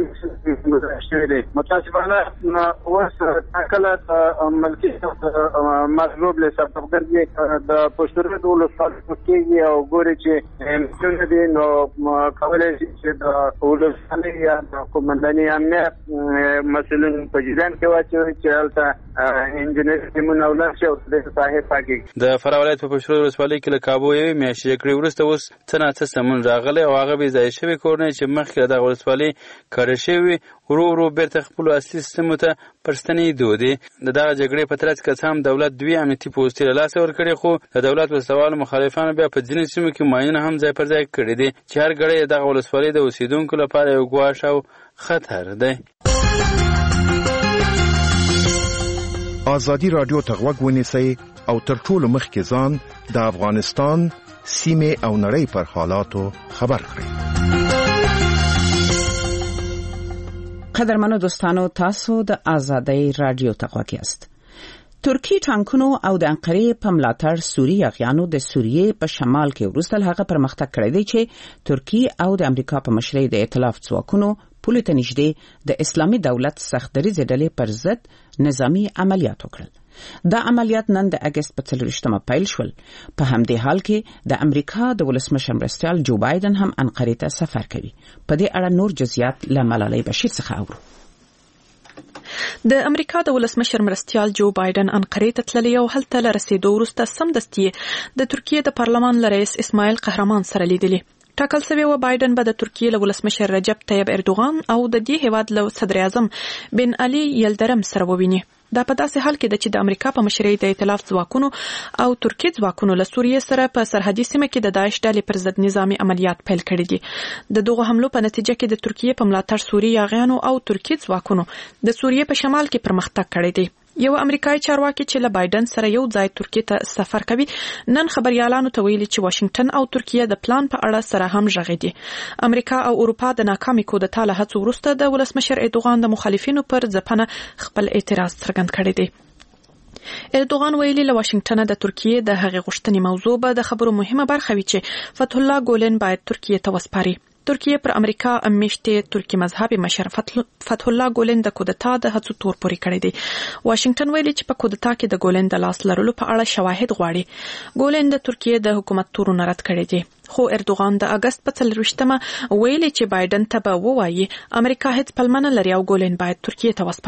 شوي دي متاسفانه اوس کله ملکي مطلوب له سبقګي د پښتوري د ولسوالۍ کې او ګوري چې څنګه دي نو کولای شي چې د ولسوالۍ یا د قومندانۍ امنیت مسؤلین په ځان کې واچوي چې البته انجنیر تیمون اولاد شو د صاحب پاکي. د فراه ولایت په پښتوري ولسوالۍ کې له کابو یوې میاشتې جګړې وروسته اوس څه ناڅه سمون راغلی او هغه بې ځایه شوې کورنۍ چې مخکې د ولسوالۍ کډه شوي ورو ورو بیرته خپلو اصلي سیمو ته پر ستنېدو دي. د دغه جګړې په ترڅ کې هم دولت 2 امنیتي پوستې له لاسه ورکړي، خو د دولت وسلوالو مخالفانو بیا په ځینې سیمو کې ماینونه هم ځای پر ځای کړي دي چې هر ګړی دغه ولسوالۍ د اوسېدونکو لپاره یو ګواښ او خطر دی. ازادي راډیو ته غوږ ونیسئ او تر ټولو مخکې ځان د افغانستان سیمې او نړۍ پر حالاتو خبر کړئ. قدرمنو دوستانو، تاسو د ازادي راډیو ته غوږ یاست. ترکی ټانکونو او د انقرې په ملاتړ سوریه یاغیانو د سوریې په شمال کې وروسته هغه پرمختګ کړی دی چې ترکی او د امریکا په مشرۍ د ائتلاف ځواکونو پولې ته نږدې د اسلامي دولت سختدریځ ډلې پر ضد نظامی عملیات وکړل. دا عملیات نن د اگست په 24مه پیل شول. په همدې حال کې د امریکا د ولسمشر مرستیال جو بایدن هم انقرې ته سفر کوي. په دې اړه نور جزئیات له ملالۍ بشیر څخه اورو. د امریکا د ولسمشر مرستیال جو بایدن انقرې ته تللی او هلته له رسیدو وروسته سمدستي د ترکیې د پارلمان رئیس اسماعیل قهرمان سره لیدلی. ټاکل شوی و بایدن به د ترکیې له ولسمشر رجب طیب اردوغان او د دې هیواد له صدر اعظم بن علي یلدرم سره وویني. دا په داسې حال کې چې د امریکا په مشرۍ د ائتلاف ځواکونو او ترکیې ځواکونو له سوریې سره په سرحدي سیمه کې د داعش ډلې پر ضد نظامی عملیات پیل کړي دي. د دغه حملو په نتیجه کې د ترکیې په ملاتړ سوریې یاغیانو او ترکیې ځواکونو د سوریې په شمال کې پرمختګ کړی دی. یو امریکایي چارواکي چې له بایدن سره یو ځای ترکیې ته سفر کوي نن خبريالانو ته ویلي چې واشنگټن او ترکیه د پلان په اړه سره هم ژغې دي. امریکا او اروپا د ناکامۍ کودتا له هڅو وروسته د ولسمشر اردوغان د مخالفینو پر ځپنه خپل اعتراض څرګند کړی دی. اردوغان ویلي له واشنگټن د ترکیې د هغې غوښتنې موضوع به د خبرو مهمه برخه وي چې فتح الله ګولن باید ترکیې ته وسپاري. ترکیه پر امریکا میشته ترکی مذهبي مشر فتح الله ګولن د کودتا د هڅو تور پوري کړی دی. واشنگټن ویلي چې په کودتا کې د ګولن د لاس لرلو په اړه شواهد غواړي. ګولن د ترکیې د حکومت تورونه رد کړی دی. خو اردوغان د اگست په 24مه ویلي چې بایدن ته به ووایي امریکا هیڅ پلمه نه لري او ګولن باید ترکیې ته وسپاري.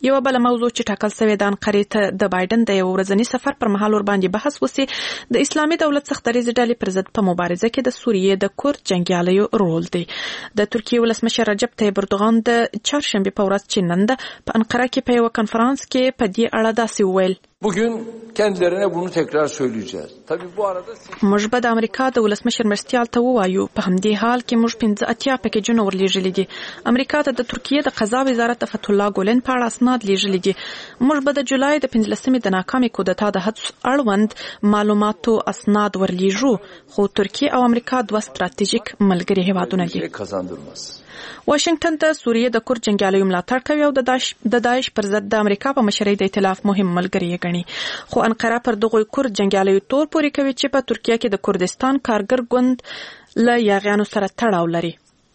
یو بل موضوع چې ټاکل شوی د انقرې ته د بایدن د یو ورځني سفر پر مهال ور باندې بحث وسی د اسلامي دولت څخه دریځ ډلې پر ضد په مبارزه کې د سوریې د کورد جنگیالیو رول دی. د ترکیه ولسمشر رجب طیب اردوغان د چهارشنبه په ورځ چې نن په انقره کې په یو کنفرانس کې په دې اړه داسې وویل: Bugün kendilerine bunu tekrar söyleyeceğiz. Tabii bu arada موږ به د امریکا د ولسمشر مرستیال ته ووایو په همدې حال کې موږ 15 پیکیجونه ورلیږلي دي. امریکا ته د ترکیه د قضا وزارت فتح الله ګولن په اړه اسناد لیږلي دي. موږ به د جولای د 15مې د ناکامې کودتا د حدس اړوند معلوماتو اسناد ورلیږو، خو ترکیه او امریکا دوه ستراتیژیک ملګري هیوادونه دي. واشنگټن ته سوریه د کورد جنگیالیو ملاتړ کوي او د داعش پر ضد د امریکا په مشرۍ د ائتلاف مهم ملګری ګڼي، خو انقره پر دغه کورد جنگیالیو تور پوري کوي چې په ترکیه کې د کردستان کارګر ګوند له یاغیانو سره تړاو لري.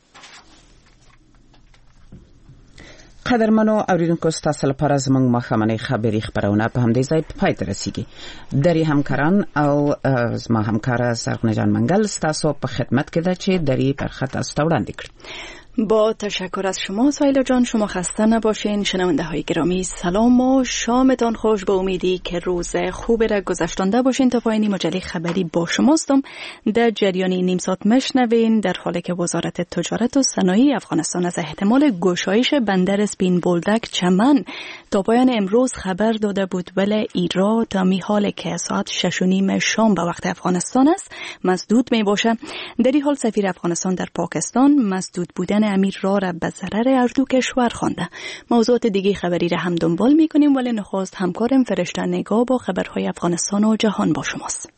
قدرمنو اوریدونکو ستاسو لپاره زموږ مخامنۍ خبري خبرونه په همدې ځای په پای ته رسیږي. دری همکاران او زما همکار زرغونه جان منګل ستاسو په خدمت کې ده چې دری پر خط است وړاندې کړ. با تشکر از شما سایلا جان، شما خسته نباشین. شنونده های گرامی سلام و شامتان خوش، به امیدی که روز خوب را گذشتانده باشین. تا پایانی مجله خبری با شماستم. در جریان نیم ساعت مشنوین در حالی که وزارت تجارت و صنایع افغانستان از احتمال گشایش بندر اسپین بولدک چمن تا پایان امروز خبر داده بود، ولی ایرا تا می حال که ساعت 6:30 شام به وقت افغانستان است مسدود می باشه. در این حال سفیر افغانستان در پاکستان مسدود بودن امیر را به ضرر هر دو کشور خوانده. موضوعات دیگه خبری را هم دنبال میکنیم، ولی نخست همکارم فرشته نگاه با خبرهای افغانستان و جهان با شماست.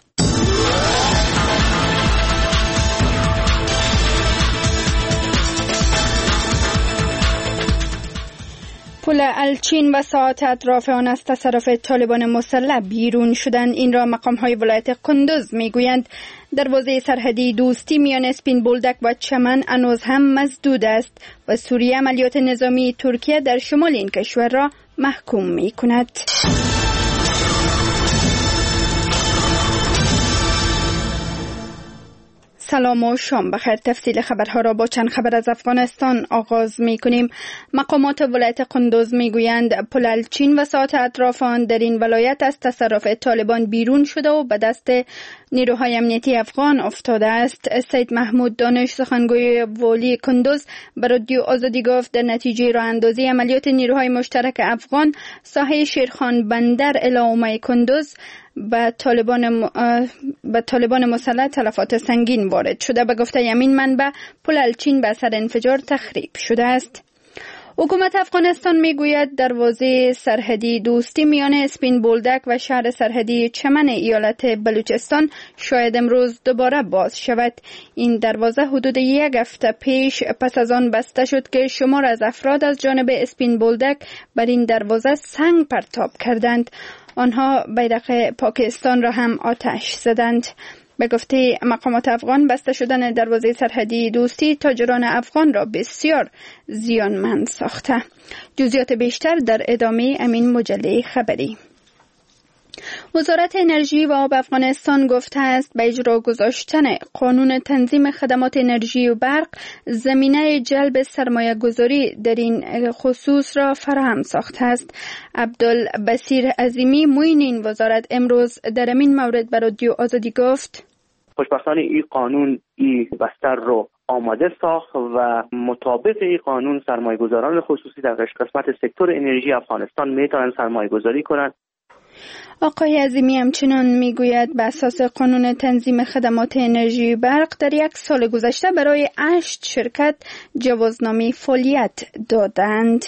پل الچین و ساعات اطراف آن از تصرف طالبان مسلح بیرون شدند. این را مقام‌های ولایت قندوز میگویند. دروازه سرحدی دوستی میان اسپین بولدک و چمن هنوز هم مسدود است و سوریه عملیات نظامی ترکیه در شمال این کشور را محکوم می‌کند. سلام و شام بخیر. تفصیل خبرها را با چند خبر از افغانستان آغاز می کنیم. مقامات ولایت قندوز می گویند پل الچین و ساعات اطراف آن در این ولایت از تصرف طالبان بیرون شده و به دست نیروهای امنیتی افغان افتاده است. سید محمود دانش سخنگوی والی قندوز به رادیو آزادی گفت در نتیجه راه اندازی عملیات نیروهای مشترک افغان ساحه شیرخان بندر الهامه قندوز به طالبان مسلح تلفات سنگین وارد شده. به گفته یمین منبع پل الچین به اثر انفجار تخریب شده است. حکومت افغانستان میگوید دروازه سرحدی دوستی میان اسپین بولدک و شهر سرحدی چمن ایالت بلوچستان شاید امروز دوباره باز شود. این دروازه حدود یک هفته پیش پس از آن بسته شد که شمار از افراد از جانب اسپین بولدک بر این دروازه سنگ پرتاب کردند. آنها بیرق پاکستان را هم آتش زدند. به گفته مقامات افغان بسته شدن دروازه سرحدی دوستی تاجران افغان را بسیار زیانمند ساخته. جزئیات بیشتر در ادامه امین مجله خبری. وزارت انرژی و آب افغانستان گفته است به اجرا گذاشتن قانون تنظیم خدمات انرژی و برق زمینه جلب سرمایه گذاری در این خصوص را فراهم ساخته است. عبدالبصیر عظیمی معین این وزارت امروز در این مورد به رادیو آزادی گفت: خوشبختانه این قانون این بستر رو آماده ساخت و مطابق این قانون سرمایه گذاران خصوصی در قسمت سکتور انرژی افغانستان میتونن سرمایه گذاری کنند. آقای عظیمی همچنان میگوید به اساس قانون تنظیم خدمات انرژی برق در یک سال گذشته برای 8 شرکت جوازنامه فعالیت دادند.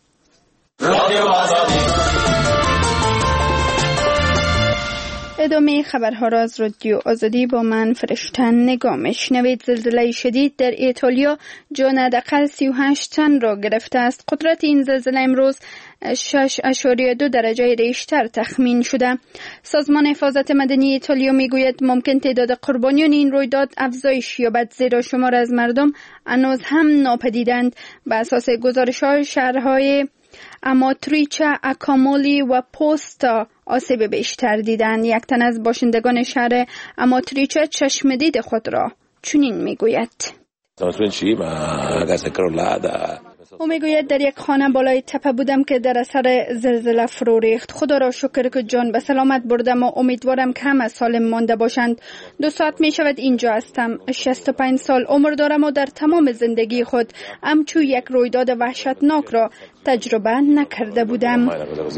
ادامه خبرها را از رادیو آزادی با من فرشته نگاه میشنوید. زلزله شدید در ایتالیا جان حداقل 38 تن را گرفته است. قدرت این زلزله امروز 6.2 درجه ریشتر تخمین شده. سازمان حفاظت مدنی ایتالیا میگوید ممکن تعداد قربانیان این رویداد افزایش یابد، زیرا شمار از مردم هنوز هم ناپدیدند. به اساس گزارش‌های شهرهای اماتریچه، اکامولی و پوستا آسیب بیشتر دیدند. یک تن از باشندگان شهر اماتریچه چشم دید خود را چنین میگوید: او میگوید در یک خانه بالای تپه بودم که در اثر زلزله فرو ریخت. خدا را شکر که جان به سلامت بردم و امیدوارم که همه سالم مانده باشند. 2 ساعت می شود اینجا هستم. 65 سال عمر دارم و در تمام زندگی خود همچو یک رویداد وحشتناک را تجربه نکرده بودم.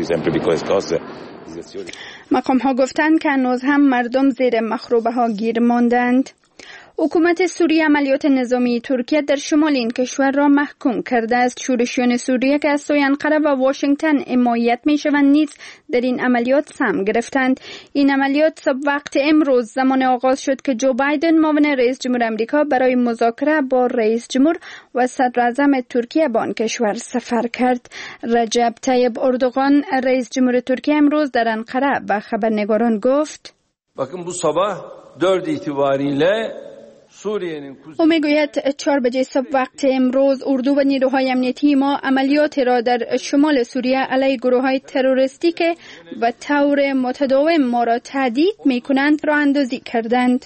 مقام ها گفتند که هنوز هم مردم زیر مخروبه ها گیر ماندند. حکومت سوریه عملیات نظامی ترکیه در شمال این کشور را محکوم کرده است. شورشیان سوریه که از سوی انقره و واشنگتن حمایت می‌شوند نیز در این عملیات سهم گرفتند. این عملیات صبح وقت امروز زمان آغاز شد که جو بایدن معاون رئیس جمهور آمریکا برای مذاکره با رئیس جمهور و صدر اعظم ترکیه به آن کشور سفر کرد. رجب طیب اردوغان رئیس جمهور ترکیه امروز در انقره به خبرنگاران گفت: bakın bu sabah 4 itibariyle او میگوید 4 بجه صبح وقت امروز اردو و نیروهای امنیتی ما عملیات را در شمال سوریه علیه گروه‌های تروریستی که به طور متداوم ما را تهدید می‌کنند راه اندازی کردند.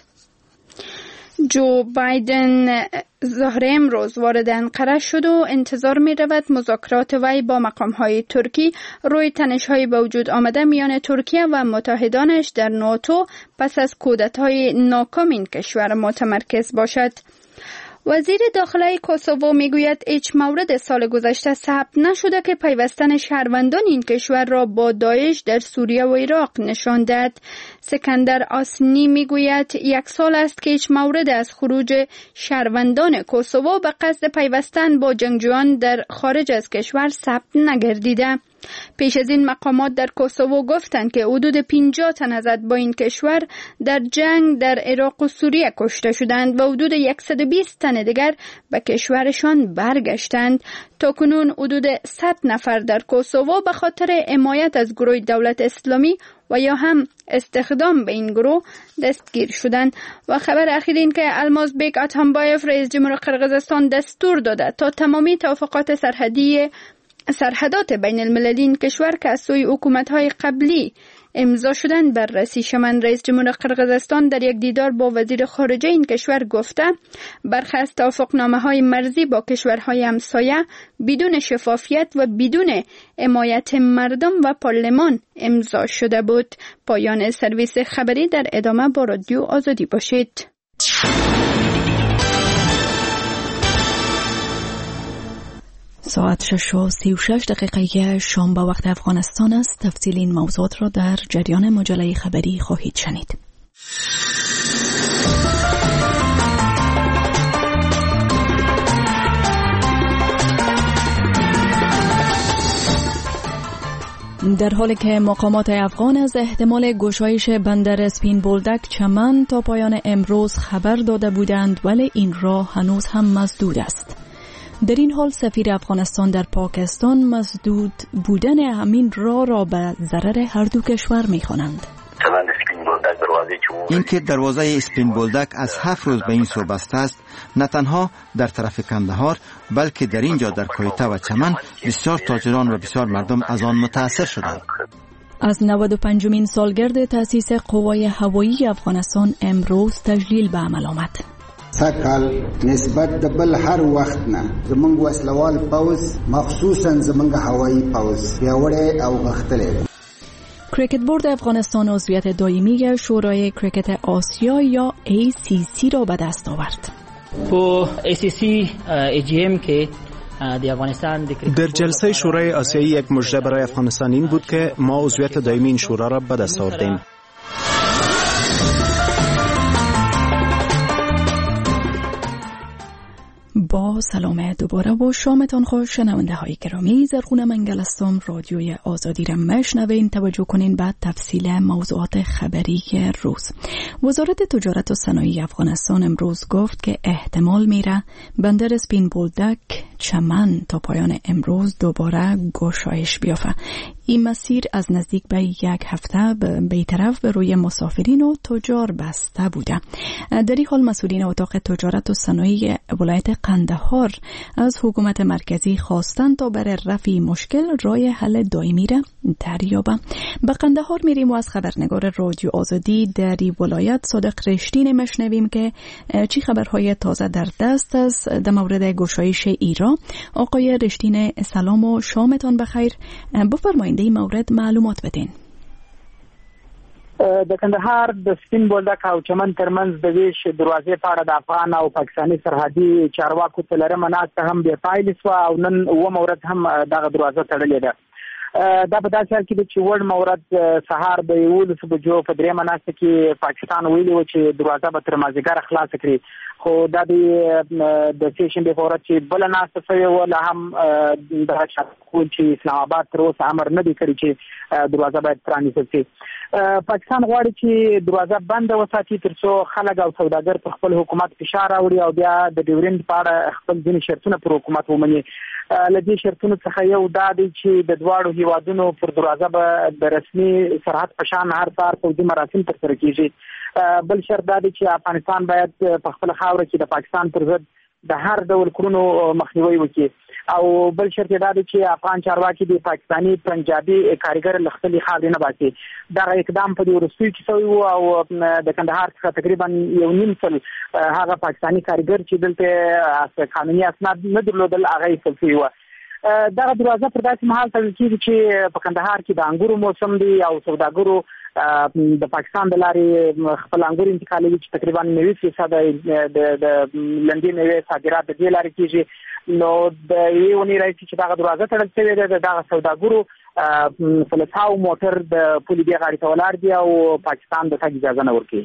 جو بایدن ظهر امروز وارد انقره شد و انتظار می رود مذاکرات وی با مقام‌های ترکی روی تنش‌های به وجود آمده میان ترکیه و متحدانش در ناتو پس از کودتای ناکام این کشور متمرکز باشد. وزیر داخله کوسوو میگوید هیچ مورد سال گذشته ثبت نشده که پیوستن شهروندان این کشور را با داعش در سوریه و عراق نشان دهد. سکندر آسنی میگوید 1 سال است که هیچ مورد از خروج شهروندان کوسوو به قصد پیوستن با جنگجویان در خارج از کشور ثبت نگردیده. پیش از این مقامات در کوسوو گفتند که حدود 50 تن از اتباع این کشور در جنگ در عراق و سوریه کشته شدند و حدود 120 تن دیگر به کشورشان برگشتند. تاکنون حدود 100 نفر در کوسوو به خاطر حمایت از گروه دولت اسلامی و یا هم استخدام به این گروه دستگیر شدند. و خبر اخیر این که المازبek اتامبایف رئیس جمهور قرقیزستان دستور داده تا تمامی توافقات سرحدات بین المللی این کشور که از سوی حکومت‌های قبلی امضا شدن بررسی شوند. رئیس جمهور قرقیزستان در یک دیدار با وزیر خارجه این کشور گفته برخی از توافقنامه‌های مرزی با کشورهای همسایه بدون شفافیت و بدون حمایت مردم و پارلمان امضا شده بود. پایان سرویس خبری. در ادامه با رادیو آزادی باشید. ساعت 6:36 شام به وقت افغانستان است. تفصیل این موضوعات را در جریان مجله خبری خواهید شنید. در حالی که مقامات افغان از احتمال گشایش بندر اسپین بولدک چمن تا پایان امروز خبر داده بودند، ولی این راه هنوز هم مسدود است. در این حال سفیر افغانستان در پاکستان مسدود بودن همین راه را به ضرر هر دو کشور می‌خوانند. این که دروازه اسپین بولدک از 7 روز به این سو بسته است، نه تنها در طرف کندهار بلکه در اینجا در کویته و چمن بسیار تاجران و بسیار مردم از آن متاثر شدند. از 95مین سالگرد تأسیس قوای هوایی افغانستان امروز تجلیل به عمل آمد. سکال نسبت د بل هر وخت نه زمونږ وسلوال پوز مخصوصا زمونږ هوایی پوز پیاوړی او غښتلی. کریکت بورد افغانستان عضویت دائمی شورای کریکت آسیا یا ACC را به دست آورد. ACC AGM که در جلسه شورای آسیایی یک مژده برای افغانستان این بود که ما عضویت دائمی این شورا را به دست آوردیم. با سلام دوباره و شامتان خوش شنونده های گرامی. زرخونه منگل هستم. رادیوی آزادی را میشنوین. توجه کنین به تفصیل موضوعات خبری روز. وزارت تجارت و صنایع افغانستان امروز گفت که احتمال میره بندر اسپین بولدک چمن تا پایان امروز دوباره گشایش بیافته. این مسیر از نزدیک به 1 هفته به طرف به روی مسافرین و تجار بسته بوده. در این حال مسئولین اتاق تجارت و صنایع ولایت قندهار از حکومت مرکزی خواستند تا برای رفع مشکل راه حل دائمی را دریابم. به قندهار میریم و از خبرنگار رادیو آزادی در این ولایت صادق رشتین مشنویم که چی خبرهای تازه در دست است در مورد گشایش ایران. آقای رشتین سلام و شامتان بخیر. بفرمایید این مورد معلومات بدین. د کندهار د سپین بولدک او چمن ترمنځ د ویش دروازې په اړه د افغان او پاکستاني سرحدي چارواکو تلره مناسته هم به پایل سو او نن و مورد هم دغه دروازه تړلې ده. دا په داسې حال کې چې وړ مورد سهار د 11 بجو په درې مناسته کې پاکستان ویلي و چې دروازه به تر مازیګر خلاص کړي، خو دا د سټیشن په اورات چې بل ناسته سوی ولا هم د شکول چې اسلام آباد تر اوسه امر نه دی کړی چې دروازه باید پرانیستل شي. پاکستان غواړي چې دروازه بند وساتي ترڅو خلک او سوداګر په خپل حکومت فشار راوړي او بیا د ډیورند په اړه خپل ځینې شرطونه پر حکومت ومني. لدې شرطونو څخه یو دا دی چې د دواړو هیوادونو پر دروازه به د رسمي سرحد په شان هر کار فوجي مراسم ترسره کیږي. بل شرط دا دی چې افغانستان باید په خپل خاوره کې د پاکستان پر ضد د هر ډول کړنو مخنیوي وکړي او بل شرط دا دی چې افغان چارواکي د پاکستاني پنجابي کاریګر لختلي خاورې نه باسي. دا اقدام په دې وروستیو کې شوی و او د کندهار څخه تقریبا 1.5 سل هغه پاکستاني کاریګر چې دلته قانوني اسناد نه درلودل هغه یې سلفي و. دغه دروازه پر داسې مهال تړل کېږي چې په کندهار کې د انګورو موسم دی او سوداګرو د پاکستان د لارې خپل انګور انتقالوي چې تقریبا 90% د لندې میوې صادرات د دې لارې کېږي. نو د یونی راځي چې دغه دروازه تړل شوې ده. دغه سوداګرو فلساو موټر د پولي دی غاړې ته ولاړ دي او پاکستان د تګ اجازه نه ورکوي.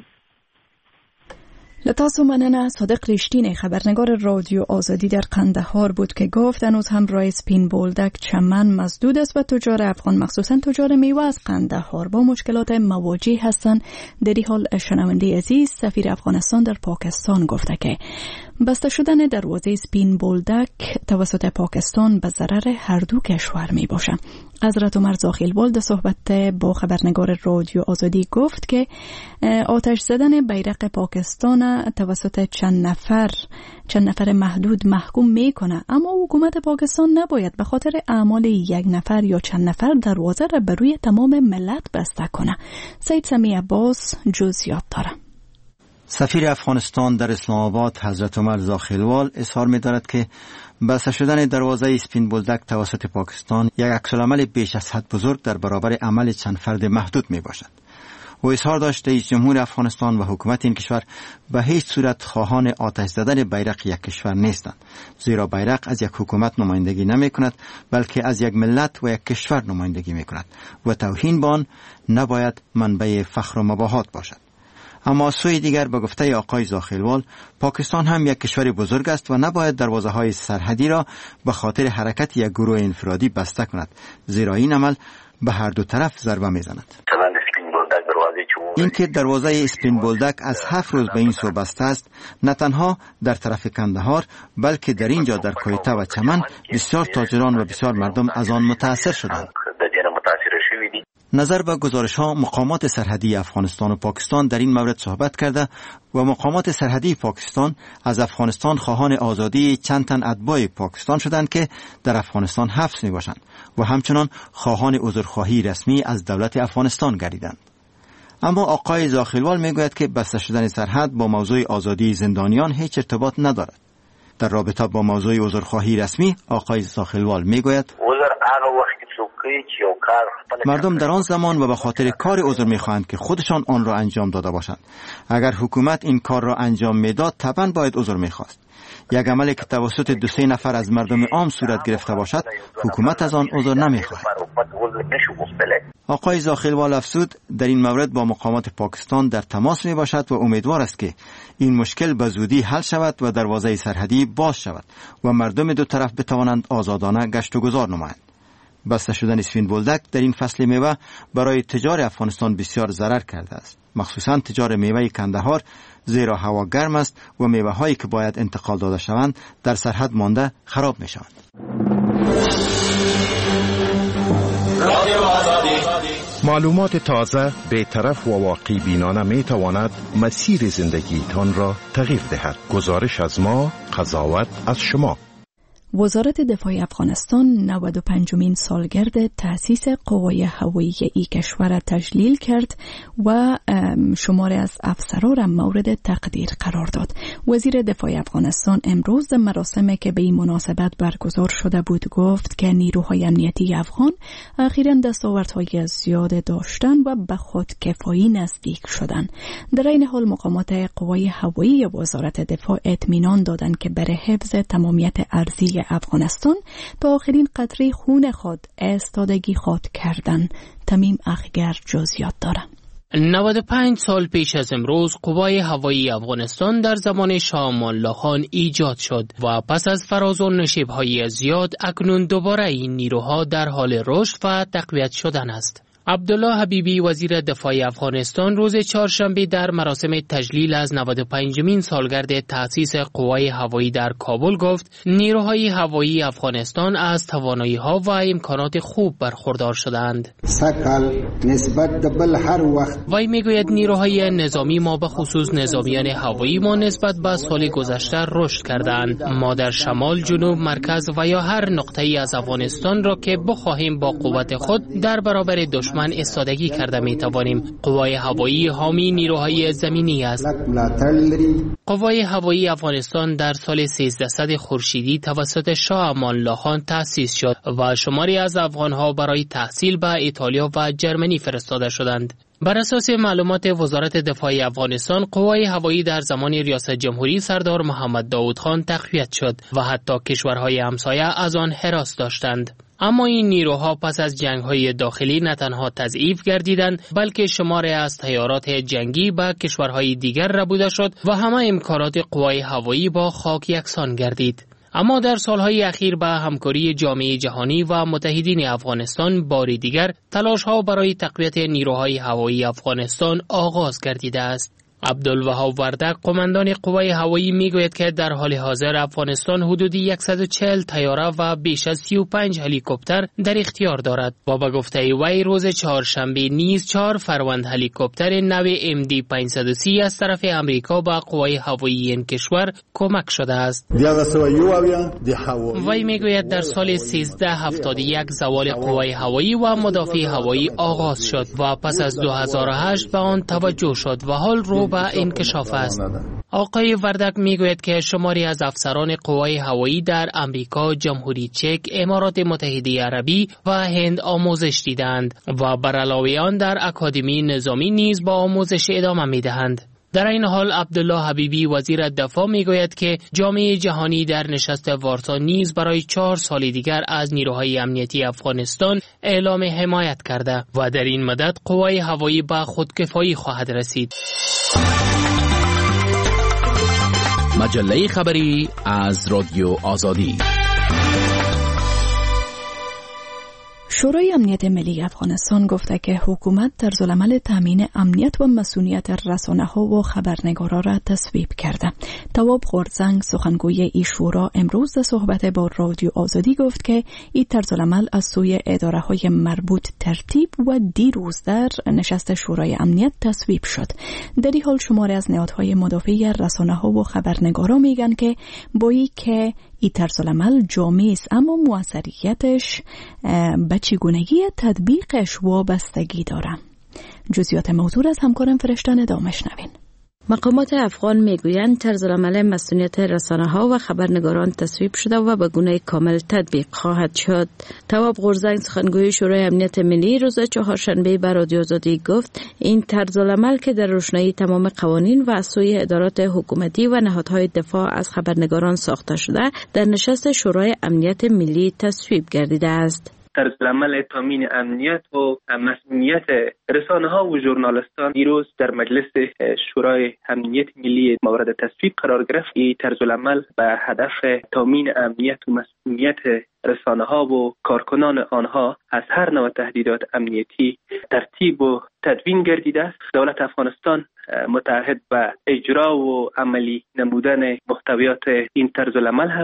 لطاسو مننه. صادق رشتین خبرنگار رادیو آزادی در قندهار بود که گفت هنوز هم راه سپین بولدک چمن مسدود است و تجار افغان مخصوصا تجار میوه از قندهار با مشکلات مواجه هستند. در این حال شنونده عزیز سفیر افغانستان در پاکستان گفته که بسته شدن دروازه سپین بولدک توسط پاکستان به ضرر هر دو کشور می باشه. حضرت عمر زاخیلوال در صحبت با خبرنگار رادیو آزادی گفت که آتش زدن بیرق پاکستان توسط چند نفر محدود محکوم میکنه، اما حکومت پاکستان نباید به خاطر اعمال یک نفر یا چند نفر دروازه را بر روی تمام ملت بسته کنه. سید سمی عباس جزئیات داره. سفیر افغانستان در اسلام آباد حضرت عمر زاخیلوال اظهار می‌دارد که بسته شدن دروازه سپین بولدک توسط پاکستان یک عکس‌العمل بیش از حد بزرگ در برابر عمل چند فرد محدود میباشد. و اظهار داشت رئیس جمهور افغانستان و حکومت این کشور به هیچ صورت خواهان آتش زدن بیرق یک کشور نیستند، زیرا بیرق از یک حکومت نمایندگی نمی کند بلکه از یک ملت و یک کشور نمایندگی می کند و توهین به آن نباید منبع فخر و مباهات باشد. اما سوی دیگر به گفته آقای زاخیلوال پاکستان هم یک کشور بزرگ است و نباید دروازه های سرحدی را به خاطر حرکت یک گروه انفرادی بسته کند، زیرا این عمل به هر دو طرف ضربه میزند. اینکه دروازه اسپین بولدک از 7 روز به این سو بسته است نه تنها در طرف کندهار بلکه در اینجا در کویته و چمن بسیار تاجران و بسیار مردم از آن متاثر شدند. نظر به گزارش‌ها مقامات سرحدی افغانستان و پاکستان در این مورد صحبت کرده و مقامات سرحدی پاکستان از افغانستان خواهان آزادی چند تن اتباع پاکستان شدند که در افغانستان حبس می‌باشند و همچنان خواهان عذرخواهی رسمی از دولت افغانستان گردیدند. اما آقای زاخیلوال میگوید که بسته شدن سرحد با موضوع آزادی زندانیان هیچ ارتباط ندارد. در رابطه با موضوع عذرخواهی رسمی آقای زاخیلوال میگوید مردم در آن زمان و به خاطر کار عذر میخواهند که خودشان آن را انجام داده باشند. اگر حکومت این کار را انجام میداد طبعا باید عذر میخواست. یک عملی که توسط 2-3 نفر از مردم عام صورت گرفته باشد حکومت از آن عذر نمیخواهد. آقای زاخیلوال افزود در این مورد با مقامات پاکستان در تماس می باشد و امیدوار است که این مشکل به زودی حل شود و دروازه سرحدی باز شود و مردم دو طرف بتوانند آزادانه گشت و گذار نمایند. بسته شدن سپین بولدک در این فصل میوه برای تجار افغانستان بسیار ضرر کرده است، مخصوصا تجار میوه کندهار، زیرا هوا گرم است و میوه هایی که باید انتقال داده شوند در سرحد مانده خراب می شوند. معلومات تازه، بی‌طرف و واقعی بینانه می تواند مسیر زندگیتان را تغییر دهد. گزارش از ما، قضاوت از شما. وزارت دفاع افغانستان 95مین سالگرد تأسیس قوای هوایی این کشور را تجلیل کرد و شماری از افسران را مورد تقدیر قرار داد. وزیر دفاع افغانستان امروز در مراسمی که به این مناسبت برگزار شده بود گفت که نیروهای امنیتی افغان اخیراً دستاوردهای زیاد داشتن و به خودکفایی نزدیک شدند. در این حال مقامات قوای هوایی وزارت دفاع اطمینان دادند که برای حفظ تمامیت ارضی افغانستان تا آخرین قطره خون خود ایستادگی خود کردن. تمیم اخگر جزئیات داره. 95 سال پیش از امروز قوای هوایی افغانستان در زمان شاه امان الله خان ایجاد شد و پس از فراز و نشیب‌های زیاد اکنون دوباره این نیروها در حال رشد و تقویت شدن است. عبدالله حبیبی وزیر دفاع افغانستان روز چهارشنبه در مراسم تجلیل از 95مین سالگرد تأسیس قوای هوایی در کابل گفت نیروهای هوایی افغانستان از توانایی‌ها و امکانات خوب برخوردار شدند. وی میگوید نیروهای نظامی ما به خصوص نظامیان هوایی ما نسبت به سال گذشته رشد کردند. ما در شمال، جنوب، مرکز و یا هر نقطه‌ای از افغانستان را که بخواهیم با قوت خود در برابر دشمن استادگی کرده می توانیم. قوای هوایی حامی نیروهای زمینی است. قوای هوایی افغانستان در سال 1300 خورشیدی توسط شاه امان الله خان تأسیس شد و شماری از افغانها برای تحصیل به ایتالیا و جرمنی فرستاده شدند. بر اساس معلومات وزارت دفاع افغانستان، قوای هوایی در زمان ریاست جمهوری سردار محمد داود خان تقویت شد و حتی کشورهای همسایه از آن هراس داشتند. اما این نیروها پس از جنگ‌های داخلی نه تنها تضعیف گردیدند، بلکه شماری از تیارات جنگی به کشورهای دیگر ربوده شد و همه امکانات قوای هوایی با خاک یکسان گردید. اما در سالهای اخیر به همکاری جامعه جهانی و متحدین افغانستان بار دیگر تلاش‌ها برای تقویت نیروهای هوایی افغانستان آغاز گردیده است. عبدالوهاب وردک قماندان قوای هوایی میگوید که در حال حاضر افغانستان حدودی 140 طیاره و بیش از 35 هلیکوپتر در اختیار دارد و به گفته وی روز چهارشنبه نیز 4 فروند هلیکوپتر نو MD-530 از طرف امریکا به قوای هوایی این کشور کمک شده است. وی میگوید در سال 1371 زوال قوای هوایی و مدافع هوایی آغاز شد و پس از 2008 به آن توجه شد و حال رو به انکشاف است. آقای وردک میگوید که شماری از افسران قوای هوایی در امریکا، جمهوری چک، امارات متحده عربی و هند آموزش دیدند و بر علاوه آن در اکادمی نظامی نیز با آموزش ادامه میدهند. در این حال عبدالله حبیبی وزیر دفاع میگوید که جامعه جهانی در نشست وارسا نیز برای 4 سال دیگر از نیروهای امنیتی افغانستان اعلام حمایت کرده و در این مدت قوای هوایی به خودکفایی خواهد رسید. مجله خبری از رادیو آزادی. شورای امنیت ملی افغانستان گفته که حکومت طرزالعمل تامین امنیت و مسئولیت رسانه‌ها و خبرنگاران را تصویب کرده. تواب غورزنگ سخنگوی این شورا امروز در صحبت با رادیو آزادی گفت که این طرزالعمل از سوی اداره‌های مربوط ترتیب و دیروز در نشست شورای امنیت تصویب شد. در این حال شماری از نهادهای مدافع رسانه‌ها و خبرنگاران میگن که با اینکه این طرزالعمل جامع است اما موثریتش به چگونگی تطبیقش وابستگی داره. جزئیات موضوع از همکارم فرشتن ادامه شنوین. مقامات افغان میگویند طرزالعمل مسئولیت رسانه‌ها و خبرنگاران تصویب شده و به گونه کامل تطبیق خواهد شد. تواب غورزنگ سخنگوی شورای امنیت ملی روز چهارشنبه به رادیو آزادی گفت این طرزالعمل که در روشنایی تمام قوانین و از سوی ادارات حکومتی و نهادهای دفاع از خبرنگاران ساخته شده در نشست شورای امنیت ملی تصویب گردیده است. طرزالعمل تامین امنیت و مسئولیت رسانه‌ها و ژورنالیستان دیروز در مجلس شورای امنیت ملی مورد تصویب قرار گرفت. این طرزالعمل به هدف تامین امنیت و مسئولیت رسانه‌ها و کارکنان آنها از هر نوع تهدیدات امنیتی ترتیب و تدوین گردیده است. دولت افغانستان متعهد به اجرا و عملی نمودن محتویات این طرزالعمل هست.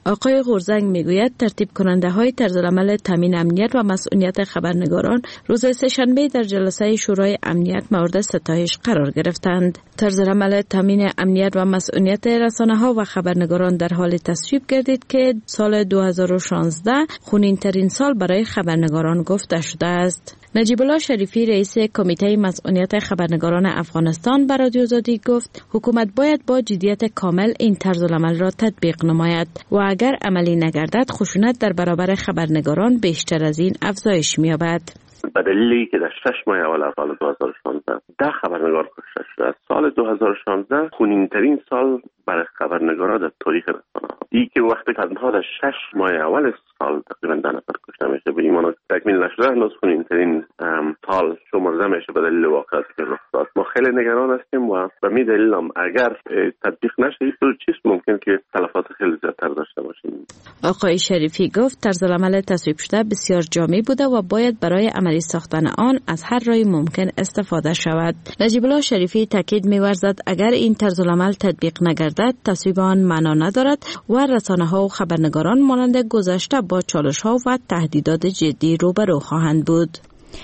آقای غورزنگ میگوید ترتیب کننده های طرزالعمل تامین امنیت و مسئولیت خبرنگاران روز سه‌شنبه در جلسه شورای امنیت مورد ستایش قرار گرفتند. طرزالعمل تامین امنیت و مسئولیت رسانه‌ها و خبرنگاران در حال تصویب گردید که سال 2016 خونین‌ترین سال برای خبرنگاران گفته شده است. نجیب الله شریفی رئیس کمیته مسئولیت خبرنگاران افغانستان به رادیو آزادی گفت حکومت باید با جدیت کامل این طرزالعمل را تطبیق نماید و اگر عملی نگردد خشونت در برابر خبرنگاران بیشتر از این افزایش می‌یابد. به دلیلی که در 6 ماه اول از سال 2016 10 خبرنگار کشته شده. سال 2016 خونین‌ترین سال برای خبرنگاران در تاریخ رسانه‌ها. این که وقتی تنها در 6 ماه اول سال تقریبا 10 نفر کشته میشه، به این معنی تکمیل نشده هنوز خونین‌ترین سال شمرده میشه به دلیل واقعاتی که رخ داد. ما خیلی نگران هستیم و به می دلیل هم اگر تطبیق نشه این چیز ممکن که تلفات خیلی زیادتر داشته باشیم. آقای شریفی گفت طرزالعمل تصویب شده بسیار جامع بوده و باید برای عملی ساختن آن از هر راهی ممکن استفاده شود. نجیب الله شریفی تاکید می‌ورزد اگر این طرزالعمل تطبیق نگردد تصویب آن معنا ندارد و رسانه‌ها و خبرنگاران مانند گذشته با چالش‌ها و تهدیدات جدی روبرو خواهند بود.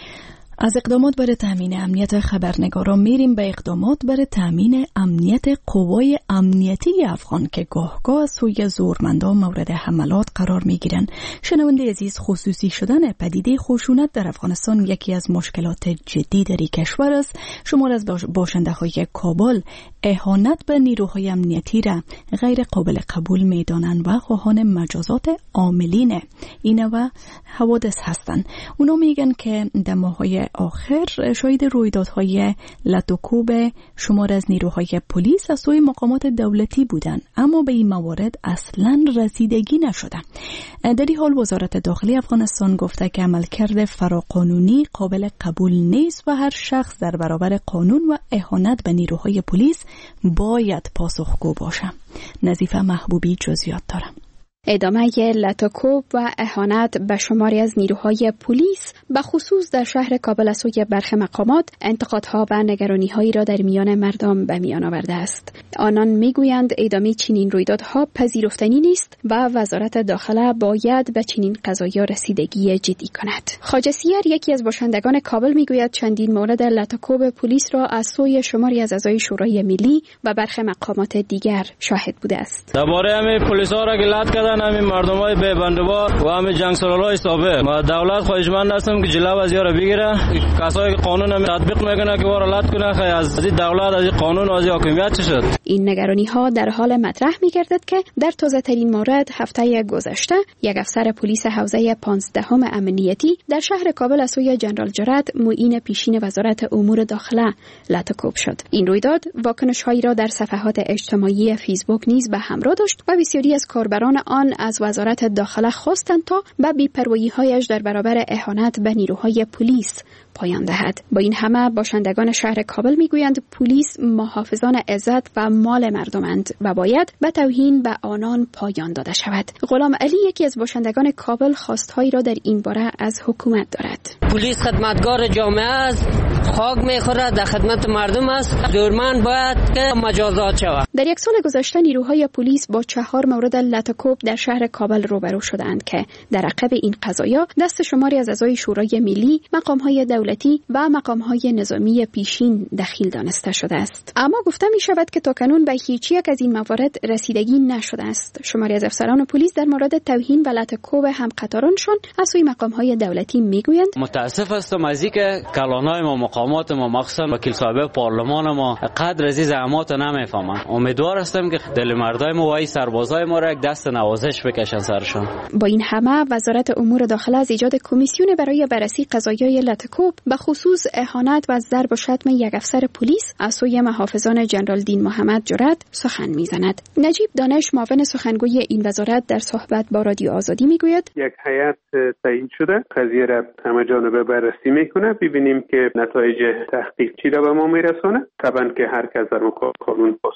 از اقدامات برای تامین امنیت خبرنگاران میریم به اقدامات برای تامین امنیت قوای امنیتی افغان که گاه از سوی زورمندان مورد حملات قرار میگیرند. شنونده عزیز، خصوصی شدن پدیده خشونت در افغانستان یکی از مشکلات جدی در کشور است. شمار از باشنده های کابل اهانت به نیروهای امنیتی را غیر قابل قبول میدانند و خواهان مجازات عاملین این و حوادث هستند. اونا میگن که در ماه‌های آخر شاهد رویدادهای لطوکوب شمار از نیروهای پلیس از سوی مقامات دولتی بودند، اما به این موارد اصلا رسیدگی نشده. در این حال وزارت داخلی افغانستان گفته که عملکرد فراقانونی قابل قبول نیست و هر شخص در برابر قانون و اهانت به نیروهای پلیس باید پاسخگو باشه. نظیفه محبوبی جزئیات داره. ادامه لطوکوب و اهانت به شماری از نیروهای پلیس به خصوص در شهر کابل از سوی برخی مقامات انتقادها و نگرانی‌هایی را در میان مردم به میان آورده است. آنان میگویند ادامه چنین رویدادها پذیرفتنی نیست و وزارت داخله باید به چنین قضایا رسیدگی جدی کند. خواجه سیر یکی از باشندگان کابل میگوید چندین مورد لطوکوب پلیس را از سوی شماری از اعضای شورای ملی و برخی مقامات دیگر شاهد بوده است. درباره همین پلیس‌ها را گلت کردن همین مردمای ببندوار و همین جنگسالارای سابق ما دولت خواهشمند هستم که جلو از یارا بگیره، کسایی که قانون هم تطبیق میکنه که وارا لط کنه خیلی از این دولت از این قانون و از این حاکمیت چه شد. این نگرانی ها در حال مطرح میگردد که در تازه ترین مورد هفته گذشته یک افسر پلیس حوزه 15 امنیتی در شهر کابل از سوی جنرال جرات معین پیشین وزارت امور داخله لطوکوب شد. این رویداد واکنش هایی را در صفحات اجتماعی فیسبوک نیز به همراه داشت و بسیاری از کاربران آن از وزارت داخله خواستند تا به بی‌پروایی‌هایش در برابر اهانت به نیروهای پلیس پایان دهد. با این همه باشندگان شهر کابل میگویند پلیس محافظان عزت و مال مردمند و باید به توهین به آنان پایان داده شود. غلام علی یکی از باشندگان کابل خواستهایی را در این باره از حکومت دارد. پلیس خدمتگار جامعه است، خاک میخورد، در خدمت مردم است. زورمند باید که مجازات شود. در یک سال گذشته نیروهای پلیس با 4 مورد لطوکوب در شهر کابل روبرو شدند که در عقب این قضایا دست شماری از اعضای شورای ملی، مقام‌های دولتی و مقام‌های نظامی پیشین دخیل دانسته شده است. اما گفته می شود که تاکنون به هیچ یک از این موارد رسیدگی نشده است. شماری از افسران پلیس در مورد توهین و لطوکوب همقطارانشان از سوی مقام‌های دولتی میگویند متاسف هستم از اینکه کلانای ما، مقامات ما، مخصوصا وکیل صاحب پارلمان ما قدر از زحمات نمیفهمند. امیدوار هستم که دل مردای ما و ای سربازای ما را یک دست نوازش بکشن سرشون. با این همه وزارت امور داخله از ایجاد کمیسیون برای بررسی قضایای لطوکوب به خصوص اهانت و ضرب و شتم یک افسر پلیس از سوی محافظان جنرال دین محمد جرات سخن میزند. نجیب دانش معاون سخنگوی این وزارت در صحبت با رادیو آزادی میگوید یک هیئت تعیین شده، قضیه را همه جانبه بررسی میکنه، ببینیم که نتایج تحقیق چی را به ما میرسونه. طبعا که هر کس در قانون پاسخگو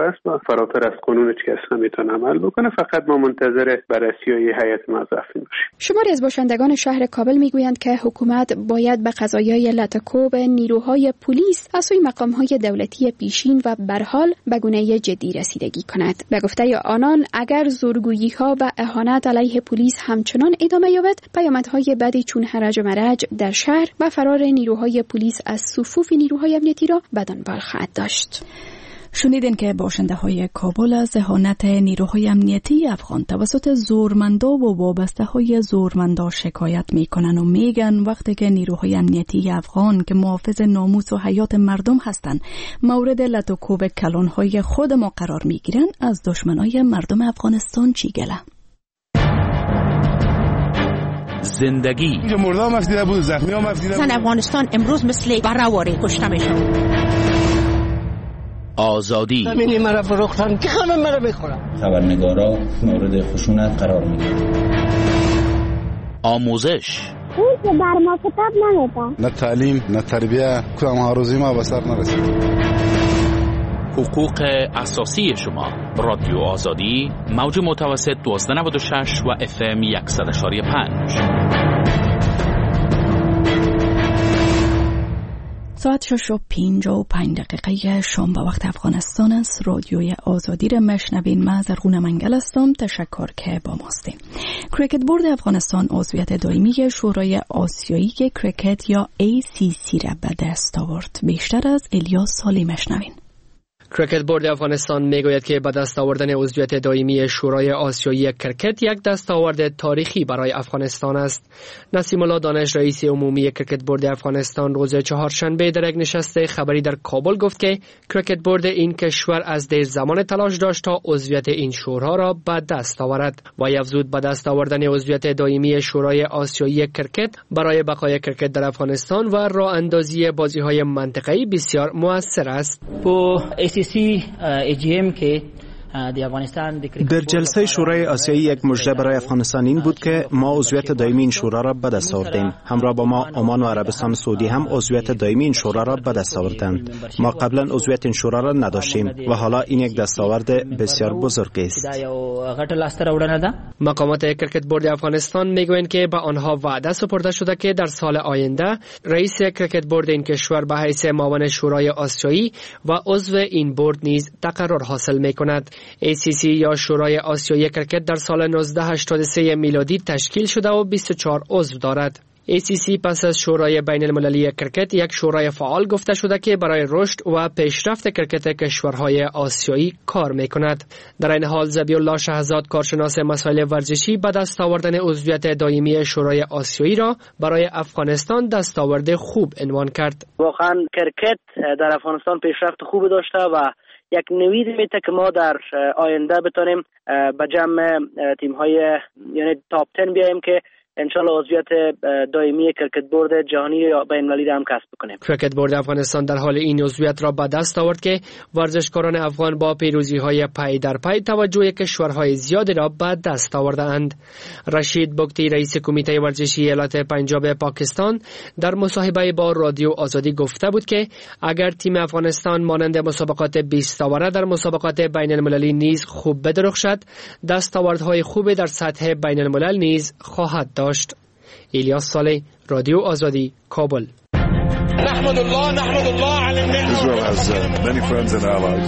است و فراتر از قانون هیچ کس نمیتونه عمل بکنه. فقط ما منتظر بررسی هیئت موظفین باشیم. شماری از باشندگان شهر کابل میگویند که حکومت باید به قضایای لطکوب نیروهای پلیس از سوی مقامهای دولتی پیشین و برحال به گونه جدی رسیدگی کند. به گفته آنان اگر زورگویی‌ها و اهانت علیه پلیس همچنان ادامه یابد، پیامدهای بدی چون هرج و مرج در شهر و فرار نیروهای پلیس از صفوف نیروهای امنیتی را به دنبال خواهد داشت. شنیدین که باشنده های کابل از اهانت نیروهای امنیتی افغان توسط زورمندا و وابسته های زورمندا شکایت میکنن و میگن وقتی که نیروهای امنیتی افغان که محافظ ناموس و حیات مردم هستند مورد لطوکوب کلانهای خود ما قرار میگیرن، از دشمنای مردم افغانستان چی گله؟ زندگی اینجا مرده هم افدیده بود، زخمی هم افدیده بود. افغانستان امروز مثل براواری کشته میشن. آزادی همینی مرا فروختن که همه مرا بخورن. خبرنگارا مورد خشونت قرار میگیرن. آموزش اون که بر ما کتاب نمیدن. نه تعلیم نه تربیه، کدام هاروزی ما به سر نرسید. حقوق اساسی شما. رادیو آزادی، موج متوسط 1296 و FM 100.5. ساعت 6:55 شام به وقت افغانستان است. رادیوی آزادی را مشنوین. من زرغون منگل هستم. تشکر که با ماستین. کریکت بورد افغانستان عضویت دائمی شورای آسیایی کریکت یا ACC را به دست آورد. بیشتر از الیاس سالی مشنوین. کریکت بورد افغانستان میگوید که به دست آوردن عضویت دائمی شورای آسیایی کرکت یک دستاورد تاریخی برای افغانستان است. نسیم الله دانش رئیس عمومی کریکت بورد افغانستان روز چهارشنبه در یک نشست خبری در کابل گفت که کریکت بورد این کشور از دیر زمان تلاش داشت تا عضویت این شورا را به دست آورد و افزود به دست آوردن عضویت دائمی شورای آسیایی کرکت برای بقای کرکت در افغانستان و راه اندازی بازی‌های منطقه‌ای بسیار مؤثر است. در جلسه شورای آسیایی یک مژده برای افغانستان این بود که ما عضویت دائمی این شورا را به دست آوردیم. همراه با ما عمان و عربستان سعودی هم عضویت دائمی این شورا را به دست آوردند. ما قبلا عضویت این شورا را نداشتیم و حالا این یک دستاورد بسیار بزرگ است. مقامات کرکت بورد افغانستان میگویند که به آنها وعده سپرده شده که در سال آینده رئیس کرکت بورد این کشور به حیث معاون شورای آسیایی و عضو این بورد نیز تقرر حاصل میکند. ACC یا شورای آسیایی کرکت در سال 1983 میلادی تشکیل شده و 24 عضو دارد. ACC پس از شورای بین المللی کرکت یک شورای فعال گفته شده که برای رشد و پیشرفت کرکت کشورهای آسیایی کار میکند. در این حال ذبیح الله شهزاد کارشناس مسائل ورزشی به دست آوردن عضویت دائمی شورای آسیایی را برای افغانستان دستاورد خوب عنوان کرد. واقعا کرکت در افغانستان پیشرفت خوب داشته و یک نوید میته که ما در آینده بتونیم به جمع تیم‌های یعنی تاپ 10 بیاییم که انشالله عضویت دائمی کرکت بورد جهانی یا بین‌المللی را هم کسب بکنیم. کرکت بورد افغانستان در حال این عضویت را به دست آورد که ورزشکاران افغان با پیروزی‌های پی در پی توجه کشورهای زیادی را به دست آورده‌اند. رشید بگتی رئیس کمیته ورزشی ایالت پنجاب پاکستان در مصاحبه با رادیو آزادی گفته بود که اگر تیم افغانستان مانند مسابقات 20 تاوره در مسابقات بین‌المللی نیز خوب بدرخشد، دستاوردهای خوبی در سطح بین‌الملل نیز خواهد داشت. الیاس صالح، رادیو آزادی، کابل. نحمد الله على النعمة. Israel has many friends and allies.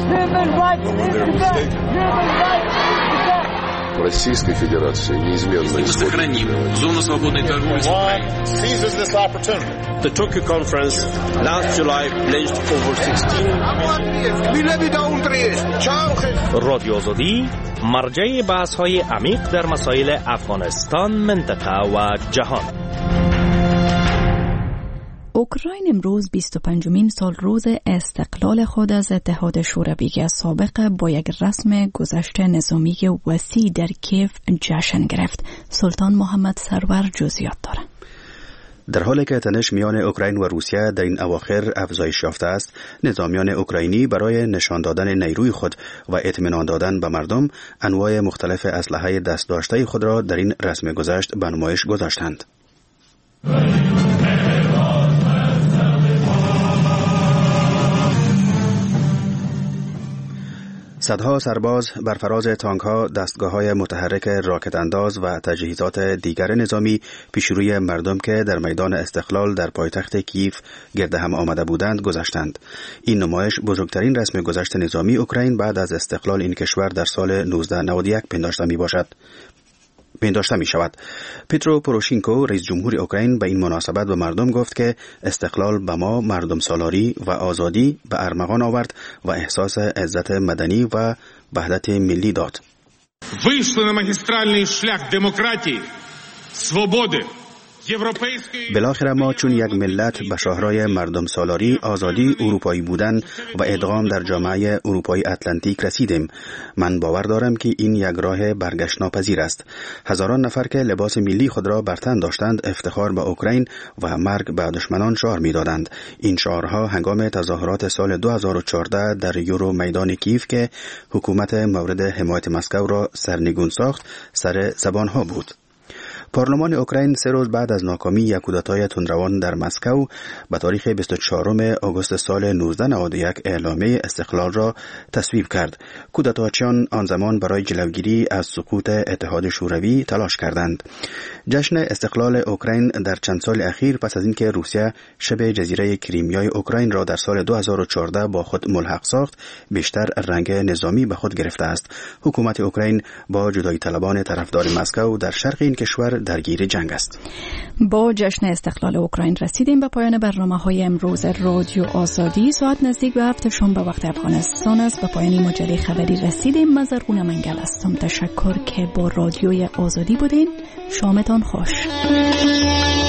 Российской Федерации неизменно сохраним зону свободной торговли с Украиной. Seizes this opportunity. The Tokyo conference last July pledged over 16 رادیو آزادی مرجع بحث‌های عمیق در مسائل افغانستان، منطقه و جهان. اوکراین امروز 25مین سال روز استقلال خود از اتحاد شوروی سابق با یک رسم گذشت نظامی وسیع در کیف جشن گرفت. سلطان محمد سرور جزئیات دارد. در حالی که تنش میان اوکراین و روسیه در این اواخر افزایش یافته است، نظامیان اوکراینی برای نشان دادن نیروی خود و اطمینان دادن به مردم انواع مختلف اسلحه دست داشته خود را در این رسم گذشت به نمایش گذاشتند. صدها سرباز بر فراز تانک‌ها، دستگاه‌های متحرک راکت انداز و تجهیزات دیگر نظامی پیشروی مردم که در میدان استقلال در پایتخت کیف گرد هم آمده بودند گذشتند. این نمایش بزرگترین رسم گذشت نظامی اوکراین بعد از استقلال این کشور در سال 1991 پنداشته می شود. پیترو پوروشینکو رئیس جمهور اوکراین به این مناسبت به مردم گفت که استقلال به ما مردم سالاری و آزادی به ارمغان آورد و احساس عزت مدنی و وحدت ملی داد. Вийшли на магістральний шлях демократії, свободи. بالاخره ما چون یک ملت به شاهرای مردم سالاری، آزادی، اروپایی بودن و ادغام در جامعه اروپایی اتلانتیک رسیدیم. من باور دارم که این یک راه برگشت ناپذیر است. هزاران نفر که لباس ملی خود را بر تن داشتند افتخار به اوکراین و مرگ به دشمنان شعار می‌دادند. این شعارها هنگام تظاهرات سال 2014 در یورو میدان کیف که حکومت مورد حمایت مسکو را سرنگون ساخت سر زبانها بود. پارلمان اوکراین 3 روز بعد از ناکامی یک کودتای تندروان در مسکو به تاریخ 24 آگوست سال 1991 اعلامیه استقلال را تصویب کرد. کودتاچیان آن زمان برای جلوگیری از سقوط اتحاد شوروی تلاش کردند. جشن استقلال اوکراین در چند سال اخیر پس از اینکه روسیه شبه جزیره کریمیای اوکراین را در سال 2014 با خود ملحق ساخت، بیشتر رنگ نظامی به خود گرفته است. حکومت اوکراین با جدایی طلبان طرفدار مسکو در شرق این کشور درگیر جنگ است. با جشن استقلال اوکراین رسیدیم به پایان برنامه‌های امروز رادیو آزادی. ساعت نزدیک به 7 شنبه وقت افغانستان است. به پایان مجله خبری رسیدیم. من زرغونه منگل هستم. تشکر که با رادیوی آزادی بودین. شامتان خوش.